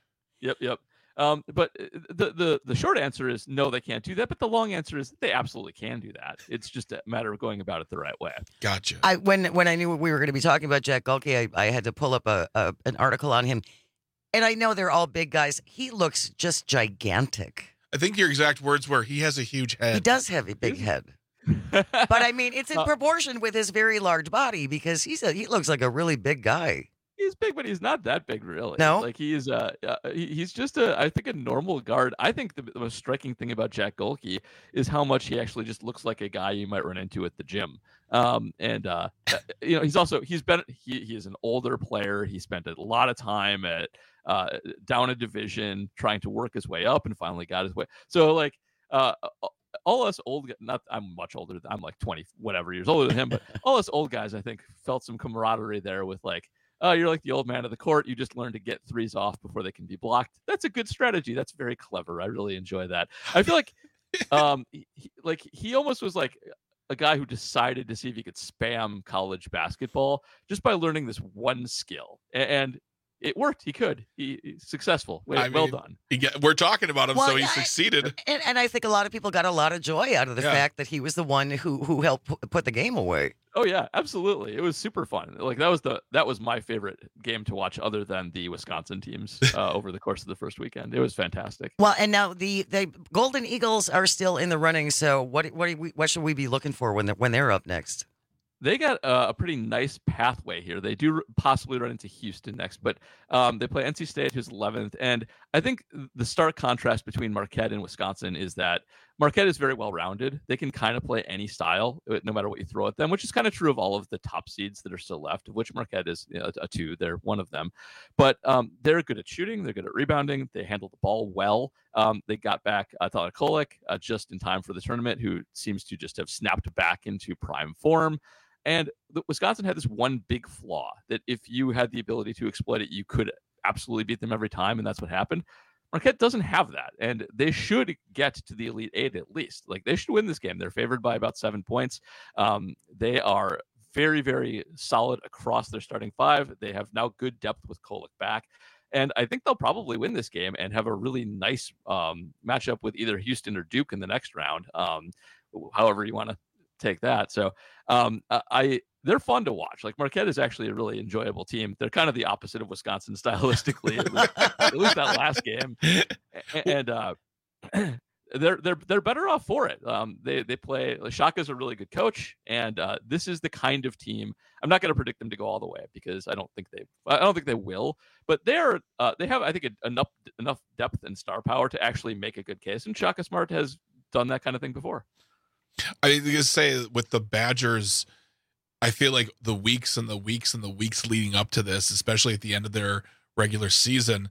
Yep, yep. Um, but the, the the short answer is no, they can't do that. But the long answer is they absolutely can do that. It's just a matter of going about it the right way. Gotcha. I when when I knew we were going to be talking about Jack Gulke, I, I had to pull up a, a an article on him, and I know they're all big guys. He looks just gigantic. I think your exact words were, he has a huge head. He does have a big head. But I mean, it's in proportion with his very large body because he's a, he looks like a really big guy. He's big, but he's not that big, really. No? Like, he's uh, uh he, he's just a, I think, a normal guard. I think the, the most striking thing about Jack Gulke is how much he actually just looks like a guy you might run into at the gym. Um, and uh, you know, he's also he's been he he is an older player. He spent a lot of time at uh down a division trying to work his way up, and finally got his way. So like uh. all us old, not I'm much older. I'm like twenty whatever years older than him, but all us old guys, I think, felt some camaraderie there with like, oh, you're like the old man of the court. You just learn to get threes off before they can be blocked. That's a good strategy. That's very clever. I really enjoy that. I feel like, um, he, like he almost was like a guy who decided to see if he could spam college basketball just by learning this one skill, and it worked. He could. He, he's successful. Well, I well mean, done. He get, we're talking about him, Well, so he yeah, succeeded. And, and I think a lot of people got a lot of joy out of the Yeah. fact that he was the one who who helped pu- put the game away. Oh yeah, absolutely. It was super fun. Like that was the that was my favorite game to watch, other than the Wisconsin teams uh, over the course of the first weekend. It was fantastic. Well, and now the, the Golden Eagles are still in the running. So what what do we, what should we be looking for when they're when they're up next? They got uh, a pretty nice pathway here. They do possibly run into Houston next, but um, they play N C State, who's eleventh. And I think the stark contrast between Marquette and Wisconsin is that Marquette is very well-rounded. They can kind of play any style, no matter what you throw at them, which is kind of true of all of the top seeds that are still left, of which Marquette is, you know, a two. They're one of them. But um, they're good at shooting. They're good at rebounding. They handle the ball well. Um, they got back uh, Tyler Kolek uh, just in time for the tournament, who seems to just have snapped back into prime form. And the, Wisconsin had this one big flaw that if you had the ability to exploit it, you could absolutely beat them every time, and that's what happened. Marquette doesn't have that, and they should get to the Elite Eight at least. Like, they should win this game. They're favored by about seven points. Um, they are very, very solid across their starting five. They have now good depth with Kolek back. And I think they'll probably win this game and have a really nice um, matchup with either Houston or Duke in the next round, um, however you want to take that. So um, I they're fun to watch. Like, Marquette is actually a really enjoyable team. They're kind of the opposite of Wisconsin stylistically, at least, at least that last game. And uh, they're they're they're better off for it. Um, they they play. Shaka's a really good coach, and uh, this is the kind of team. I'm not going to predict them to go all the way because I don't think they I don't think they will. But they're uh, they have I think enough enough depth and star power to actually make a good case. And Shaka Smart has done that kind of thing before. I was gonna say, with the Badgers, I feel like the weeks and the weeks and the weeks leading up to this, especially at the end of their regular season,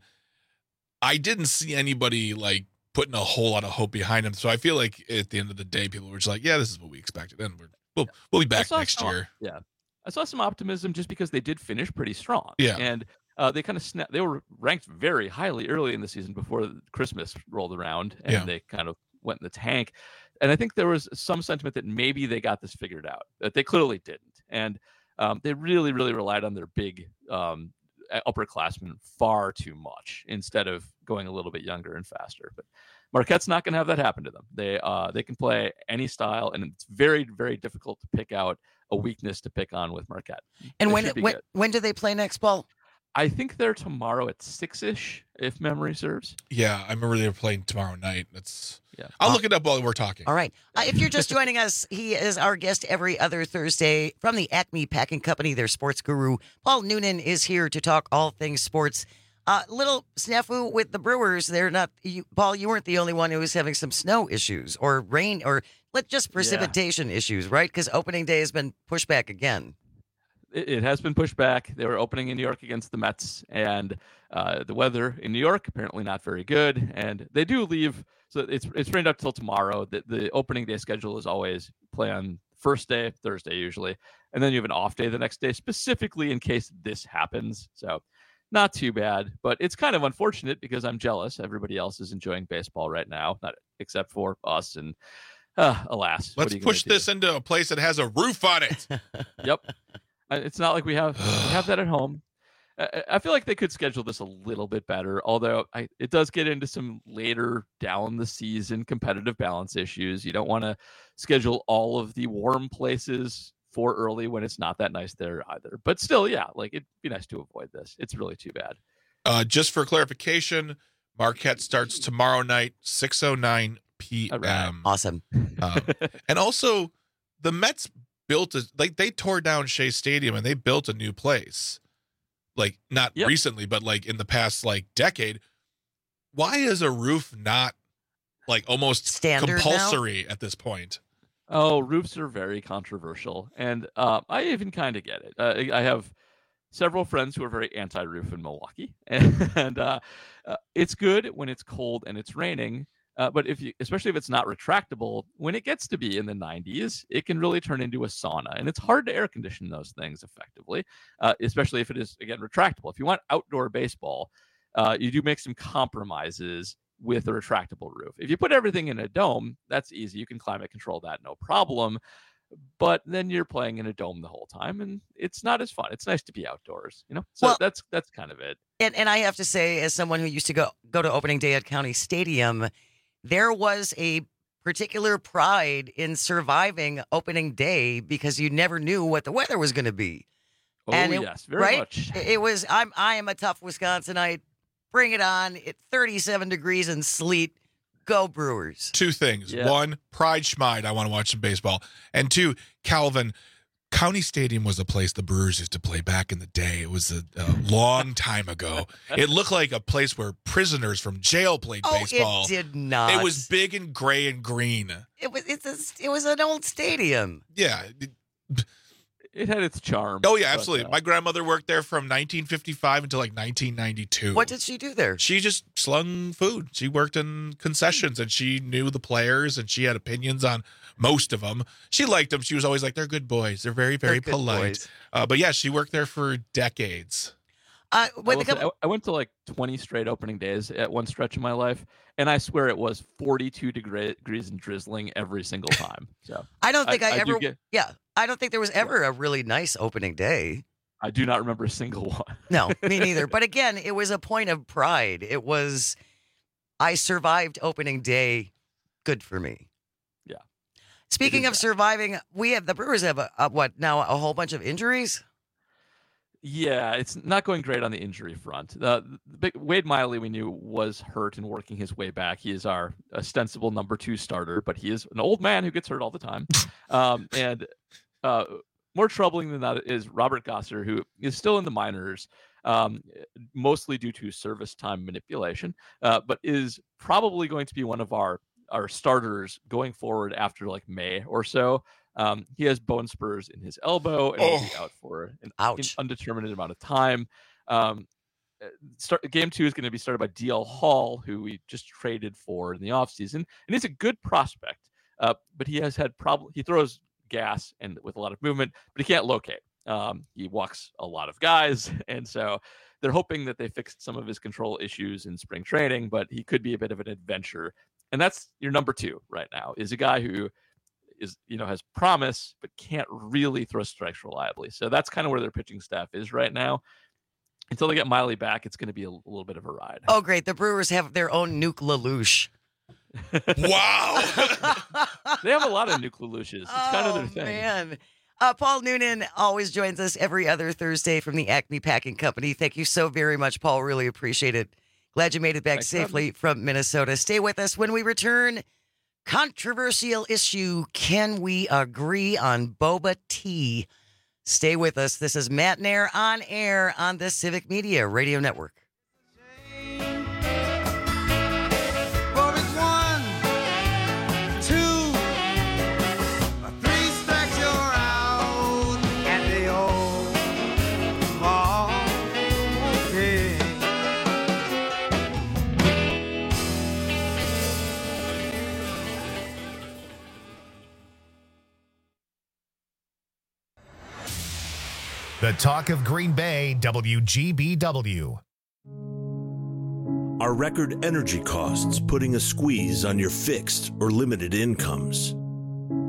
I didn't see anybody like putting a whole lot of hope behind them. So I feel like at the end of the day, people were just like, "Yeah, this is what we expected, and we're, we'll we'll be back next some, year." Yeah, I saw some optimism just because they did finish pretty strong. Yeah, and uh, they kind of snap. They were ranked very highly early in the season before Christmas rolled around, and Yeah. they kind of went in the tank. And I think there was some sentiment that maybe they got this figured out, that they clearly didn't. And um, they really, really relied on their big um, upperclassmen far too much instead of going a little bit younger and faster. But Marquette's not going to have that happen to them. They uh, they can play any style, and it's very, very difficult to pick out a weakness to pick on with Marquette. And They when should be when, good. when do they play next, Paul? I think they're tomorrow at six-ish, if memory serves. Yeah, I remember they were playing tomorrow night. That's yeah. I'll look it up while we're talking. All right. Uh, if you're just joining us, he is our guest every other Thursday from the Acme Packing Company. Their sports guru, Paul Noonan, is here to talk all things sports. Uh, little snafu with the Brewers. They're not, you, Paul, you weren't the only one who was having some snow issues or rain or let just precipitation issues, right? Because opening day has been pushed back again. It, it has been pushed back. They were opening in New York against the Mets, and uh, the weather in New York apparently not very good. And they do leave, so it's it's rained out till tomorrow. The, the opening day schedule is always play on first day, Thursday usually, and then you have an off day the next day, specifically in case this happens. So not too bad, but it's kind of unfortunate because I'm jealous. Everybody else is enjoying baseball right now, not except for us. And uh, alas, what Let's are you push gonna do? this into a place that has a roof on it. Yep. Uh, It's not like we have we have that at home. I, I feel like they could schedule this a little bit better, although I, it does get into some later down the season competitive balance issues. You don't want to schedule all of the warm places for early when it's not that nice there either. But still, yeah, like it'd be nice to avoid this. It's really too bad. Uh, just for clarification, Marquette starts tomorrow night, six oh nine p.m. Right. Awesome. Um, and also, the Mets built a, like they tore down Shea Stadium and they built a new place. Like not Yep. recently, but like in the past like decade. Why is a roof not like almost Standard compulsory at this point? Oh, roofs are very controversial, and uh, I even kind of get it. Uh, I I have several friends who are very anti-roof in Milwaukee, and uh, uh, it's good when it's cold and it's raining. Uh, but if you, especially if it's not retractable, when it gets to be in the nineties, it can really turn into a sauna, and it's hard to air condition those things effectively, uh, especially if it is again retractable. If you want outdoor baseball, uh, you do make some compromises with a retractable roof. If you put everything in a dome, that's easy. You can climate control that, no problem. But then you're playing in a dome the whole time, and it's not as fun. It's nice to be outdoors, you know. So Well- that's that's kind of it. And and I have to say, as someone who used to go go to opening day at County Stadium, there was a particular pride in surviving opening day because you never knew what the weather was going to be. Oh And it- yes, very right? much. It it was. I'm. I am a tough Wisconsinite. Bring it on! At thirty-seven degrees and sleet. Go Brewers! Two things. Yeah. One, Pride Schmide, I want to watch some baseball. And two, Calvin, County Stadium was a place the Brewers used to play back in the day. It was a, a long time ago. It looked like a place where prisoners from jail played Oh, baseball. it did not. It was big and gray and green. It was. It's a, It was an old stadium. Yeah. It had its charm. Oh, yeah, but, absolutely. uh, My grandmother worked there from nineteen fifty-five until like nineteen ninety-two. What did she do there? She just slung food. She worked in concessions and she knew the players and she had opinions on most of them. She liked them. She was always like, they're good boys. They're very, very They're good polite. boys. Uh, but yeah, she worked there for decades. Uh, I, with will the say, couple, I, I went to like twenty straight opening days at one stretch of my life, and I swear it was forty-two degree, degrees and drizzling every single time. So I don't think I, I do ever. get- yeah, I don't think there was ever a really nice opening day. I do not remember a single one. No, me neither. But again, it was a point of pride. It was, I survived opening day. Good for me. Yeah. Speaking of surviving, we have the Brewers have a, a, what now? A whole bunch of injuries. Yeah, it's not going great on the injury front. Uh, the big, Wade Miley, we knew, was hurt and working his way back. He is our ostensible number two starter, but he is an old man who gets hurt all the time. um, and uh, more troubling than that is Robert Gosser, who is still in the minors, um, mostly due to service time manipulation, uh, but is probably going to be one of our our starters going forward after like May or so. Um, he has bone spurs in his elbow and will be Oh. out for an Ouch. undetermined amount of time. Um, uh, start, game two is going to be started by D L Hall, who we just traded for in the offseason. And he's a good prospect, uh, but he has had problem. He throws gas and with a lot of movement, but he can't locate. Um, he walks a lot of guys. And so they're hoping that they fixed some of his control issues in spring training, but he could be a bit of an adventure. And that's your number two right now, is a guy who is, you know, has promise, but can't really throw strikes reliably. So that's kind of where their pitching staff is right now. Until they get Miley back, it's going to be a, a little bit of a ride. Oh, great! The Brewers have their own Nuke LaLoosh. Wow. They have a lot of Nuke LaLoosh's. It's kind of their Oh, thing. man. Uh, Paul Noonan always joins us every other Thursday from the Acme Packing Company. Thank you so very much, Paul. Really appreciate it. Glad you made it back Thanks for having safely from Minnesota. Stay with us when we return. Controversial issue. Can we agree on boba tea? Stay with us. This is Matt Nair on air on the Civic Media Radio Network. The talk of Green Bay, W G B W. Are record energy costs putting a squeeze on your fixed or limited incomes?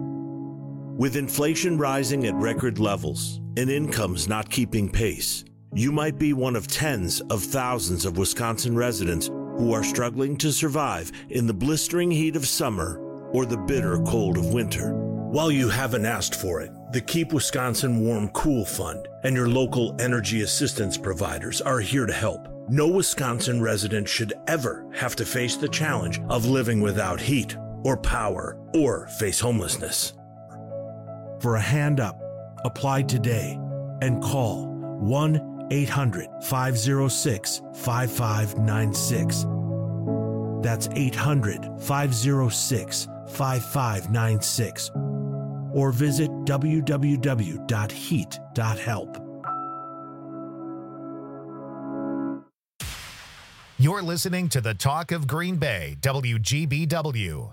With inflation rising at record levels and incomes not keeping pace, You might be one of tens of thousands of Wisconsin residents who are struggling to survive in the blistering heat of summer or the bitter cold of winter. While you haven't asked for it, the Keep Wisconsin Warm Cool Fund and your local energy assistance providers are here to help. No Wisconsin resident should ever have to face the challenge of living without heat or power or face homelessness. For a hand up, apply today and call one eight hundred, five oh six, five five nine six. That's eight hundred, five oh six, five five nine six. Or visit w w w dot heat dot help. You're listening to the Talk of Green Bay, W G B W.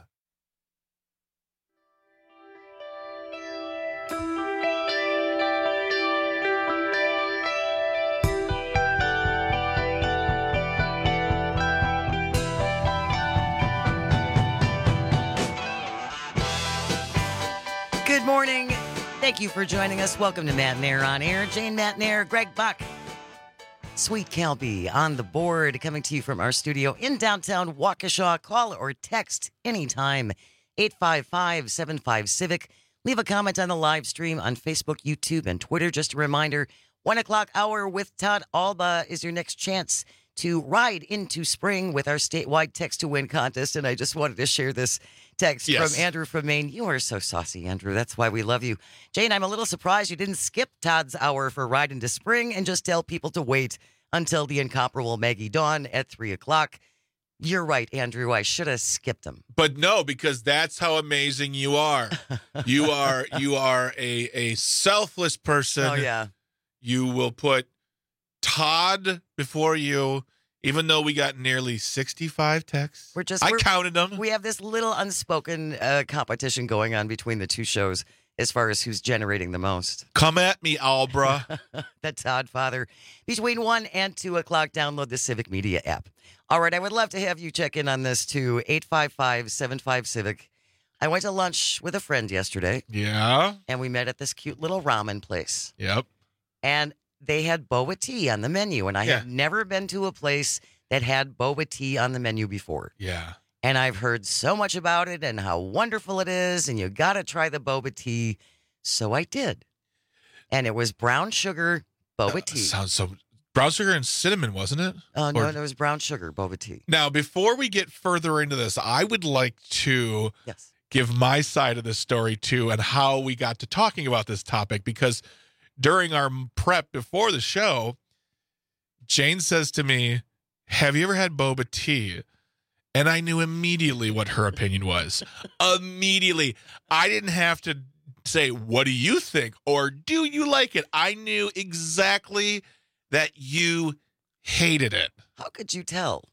Good morning. Thank you for joining us. Welcome to Matt Nair on Air. Jane Matt Nair, Greg Buck, Sweet Calby on the board, coming to you from our studio in downtown Waukesha. Call or text anytime, eight five five, seven five, CIVIC. Leave a comment on the live stream on Facebook, YouTube, and Twitter. Just a reminder, one o'clock hour with Todd Alba is your next chance to ride into spring with our statewide text to win contest. And I just wanted to share this text Yes. from Andrew from Maine. You are so saucy, Andrew. That's why we love you. Jane, I'm a little surprised you didn't skip Todd's hour for Ride into Spring and just tell people to wait until the incomparable Maggie Dawn at three o'clock. You're right, Andrew. I should have skipped him. But no, because that's how amazing you are. You are you are a a selfless person. Oh, yeah. You will put Todd before you, even though we got nearly sixty-five texts. We're just I we're, counted them. We have this little unspoken uh, competition going on between the two shows as far as who's generating the most. Come at me, Albra. The Todd Father. Between one and two o'clock, download the Civic Media app. All right, I would love to have you check in on this too. eight five five, seven five, CIVIC. I went to lunch with a friend yesterday. Yeah. And we met at this cute little ramen place. Yep. And they had boba tea on the menu. And I Yeah. have never been to a place that had boba tea on the menu before. Yeah. And I've heard so much about it and how wonderful it is. And you got to try the boba tea. So I did. And it was brown sugar boba tea. Sounds so. Brown sugar and cinnamon, wasn't it? Oh, no, Or- it was brown sugar boba tea. Now, before we get further into this, I would like to Yes. give my side of the story too and how we got to talking about this topic, because during our prep before the show, Jane says to me, "Have you ever had boba tea?" And I knew immediately what her opinion was. Immediately. I didn't have to say, "What do you think?" or "Do you like it?" I knew exactly that you hated it. How could you tell?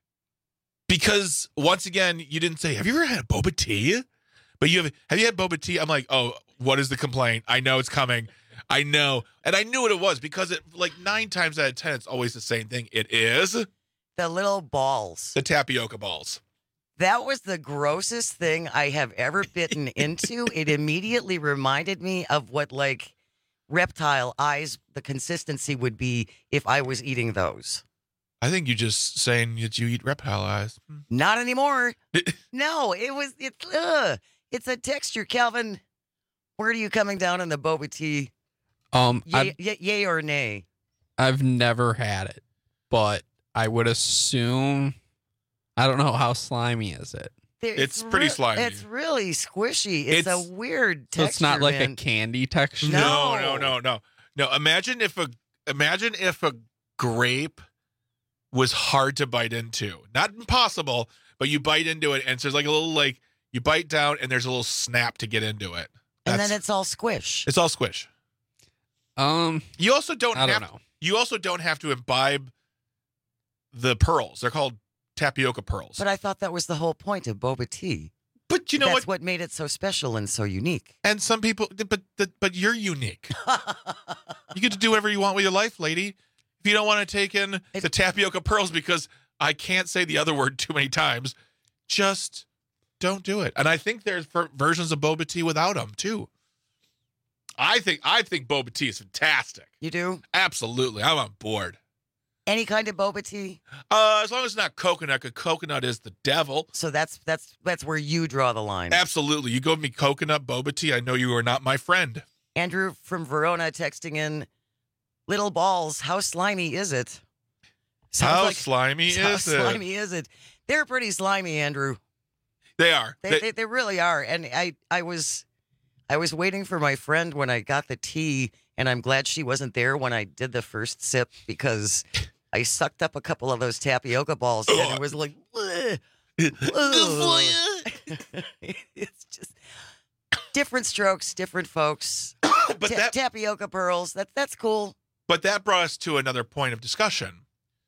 Because once again, you didn't say, "Have you ever had a boba tea?" But you have, have you had boba tea? I'm like, oh, what is the complaint? I know it's coming. I know. And I knew what it was because it, like nine times out of ten, it's always the same thing. It is the little balls, the tapioca balls. That was the grossest thing I have ever bitten into. It immediately reminded me of what like reptile eyes, the consistency would be if I was eating those. I think you're just saying that you eat reptile eyes. Not anymore. No, it was, it's, ugh. It's a texture, Calvin. Where are you coming down on the boba tea? Um, Yay, I've, yay, yay or nay? I've never had it, but I would assume, I don't know, how slimy is it? There- It's pretty re- slimy. It's really squishy. It's, It's- a weird texture. So it's not like man. a candy texture? No, no, no, no. No, imagine if a imagine if a grape was hard to bite into. Not impossible, but you bite into it and so there's like a little like you bite down and there's a little snap to get into it. And That's- then it's all squish. It's all squish. Um, You also don't I don't have know. you also don't have to imbibe the pearls. They're called tapioca pearls. But I thought that was the whole point of boba tea. But you know That's what? what made it so special and so unique. And some people but but, but you're unique. You get to do whatever you want with your life, lady. If you don't want to take in the tapioca pearls because I can't say the other word too many times, just don't do it. And I think there's ver- versions of boba tea without them too. I think I think boba tea is fantastic. You do? Absolutely. I'm on board. Any kind of boba tea? Uh, as long as it's not coconut, because coconut is the devil. So that's that's that's where you draw the line. Absolutely. You give me coconut boba tea, I know you are not my friend. Andrew from Verona texting in, little balls, how slimy is it? Sounds how like, slimy how is it? How slimy is it? They're pretty slimy, Andrew. They are. They, They- they, they really are. And I, I was I was waiting for my friend when I got the tea, and I'm glad she wasn't there when I did the first sip because I sucked up a couple of those tapioca balls and it was like, "Bleh, ugh." It's just different strokes, different folks. But Ta- that- tapioca pearls, that, that's cool. But that brought us to another point of discussion.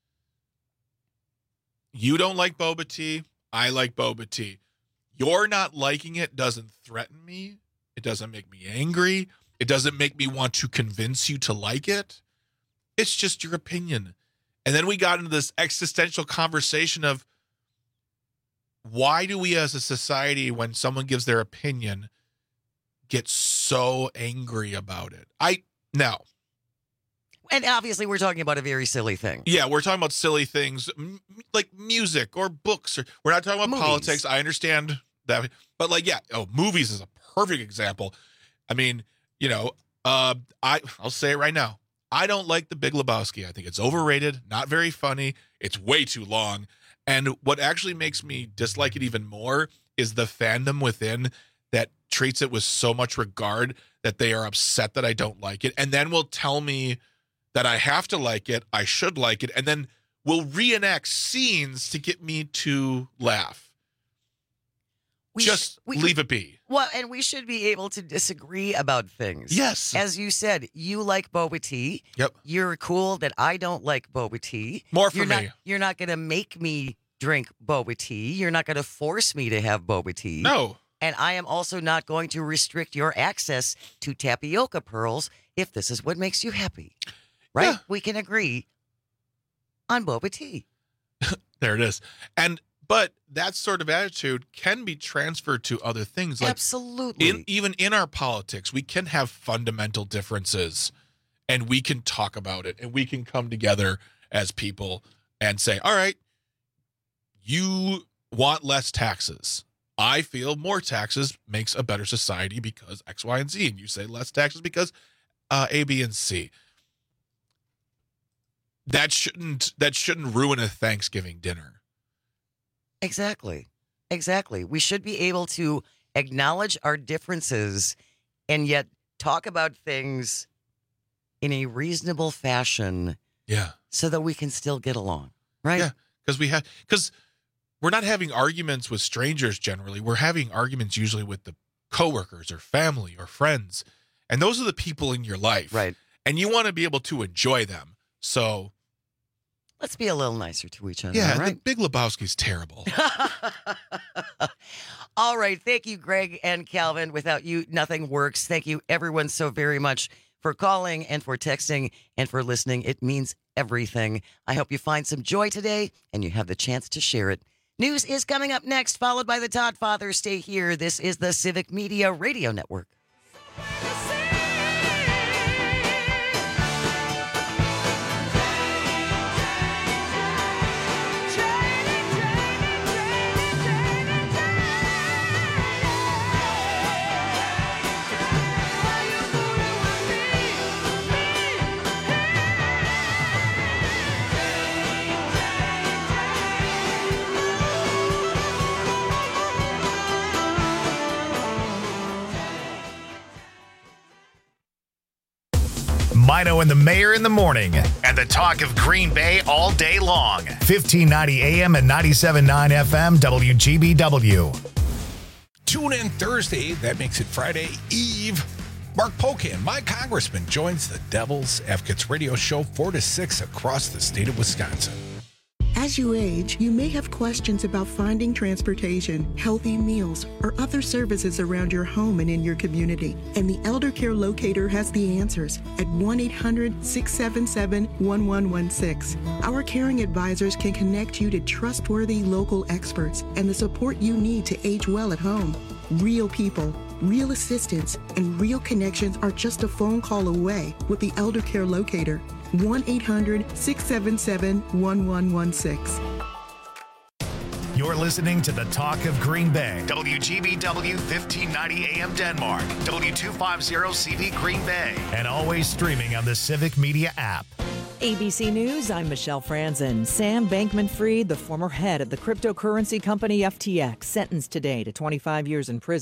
You don't like boba tea. I like boba tea. Your not liking it doesn't threaten me. It doesn't make me angry. It doesn't make me want to convince you to like it. It's just your opinion. And then we got into this existential conversation of why do we as a society, when someone gives their opinion, get so angry about it? I now. And obviously, we're talking about a very silly thing. Yeah, we're talking about silly things m- like music or books. Or we're not talking about Movies. politics. I understand that. But like, yeah, oh, movies is a perfect example. I mean, you know, uh, I, I'll say it right now. I don't like The Big Lebowski. I think it's overrated, not very funny. It's way too long. And what actually makes me dislike it even more is the fandom within that treats it with so much regard that they are upset that I don't like it. And then will tell me that I have to like it, I should like it, and then will reenact scenes to get me to laugh. We Just sh- we leave could- it be. Well, and we should be able to disagree about things. Yes. As you said, you like boba tea. Yep. You're cool that I don't like boba tea. More for you're Not, me. you're not going to make me drink boba tea. You're not going to force me to have boba tea. No. And I am also not going to restrict your access to tapioca pearls if this is what makes you happy. Right? Yeah. We can agree on boba tea. There it is. And but that sort of attitude can be transferred to other things. Like Absolutely. in, even in our politics, we can have fundamental differences and we can talk about it and we can come together as people and say, all right, you want less taxes. I feel more taxes makes a better society because X, Y, and Z. And you say less taxes because uh, A, B, and C. That shouldn't that shouldn't ruin a Thanksgiving dinner. Exactly. Exactly. We should be able to acknowledge our differences and yet talk about things in a reasonable fashion. Yeah. So that we can still get along. Right? Yeah. Because we have because we're not having arguments with strangers generally. We're having arguments usually with the coworkers or family or friends. And those are the people in your life. Right. And you want to be able to enjoy them. So let's be a little nicer to each other. yeah, all right? the Big Lebowski's terrible. All right. Thank you, Greg and Calvin. Without you, nothing works. Thank you, everyone, so very much for calling and for texting and for listening. It means everything. I hope you find some joy today and you have the chance to share it. News is coming up next, followed by the Todd Father. Stay here. This is the Civic Media Radio Network. Mino and the Mayor in the morning, and the talk of Green Bay all day long. fifteen ninety A M and ninety-seven point nine F M, W G B W. Tune in Thursday. That makes it Friday Eve. Mark Pocan, my congressman, joins the Devil's Advocates radio show four to six across the state of Wisconsin. As you age, you may have questions about finding transportation, healthy meals, or other services around your home and in your community. And the Elder Care Locator has the answers at one eight hundred, six seven seven, one one one six. Our caring advisors can connect you to trustworthy local experts and the support you need to age well at home. Real people, Real assistance and real connections are just a phone call away with the Elder Care Locator. one eight hundred, six seven seven, one one one six. You're listening to the Talk of Green Bay. W G B W fifteen ninety A M Denmark. W two fifty C V Green Bay. And always streaming on the Civic Media app. A B C News, I'm Michelle Franzen. Sam Bankman-Fried, the former head of the cryptocurrency company F T X, sentenced today to twenty-five years in prison.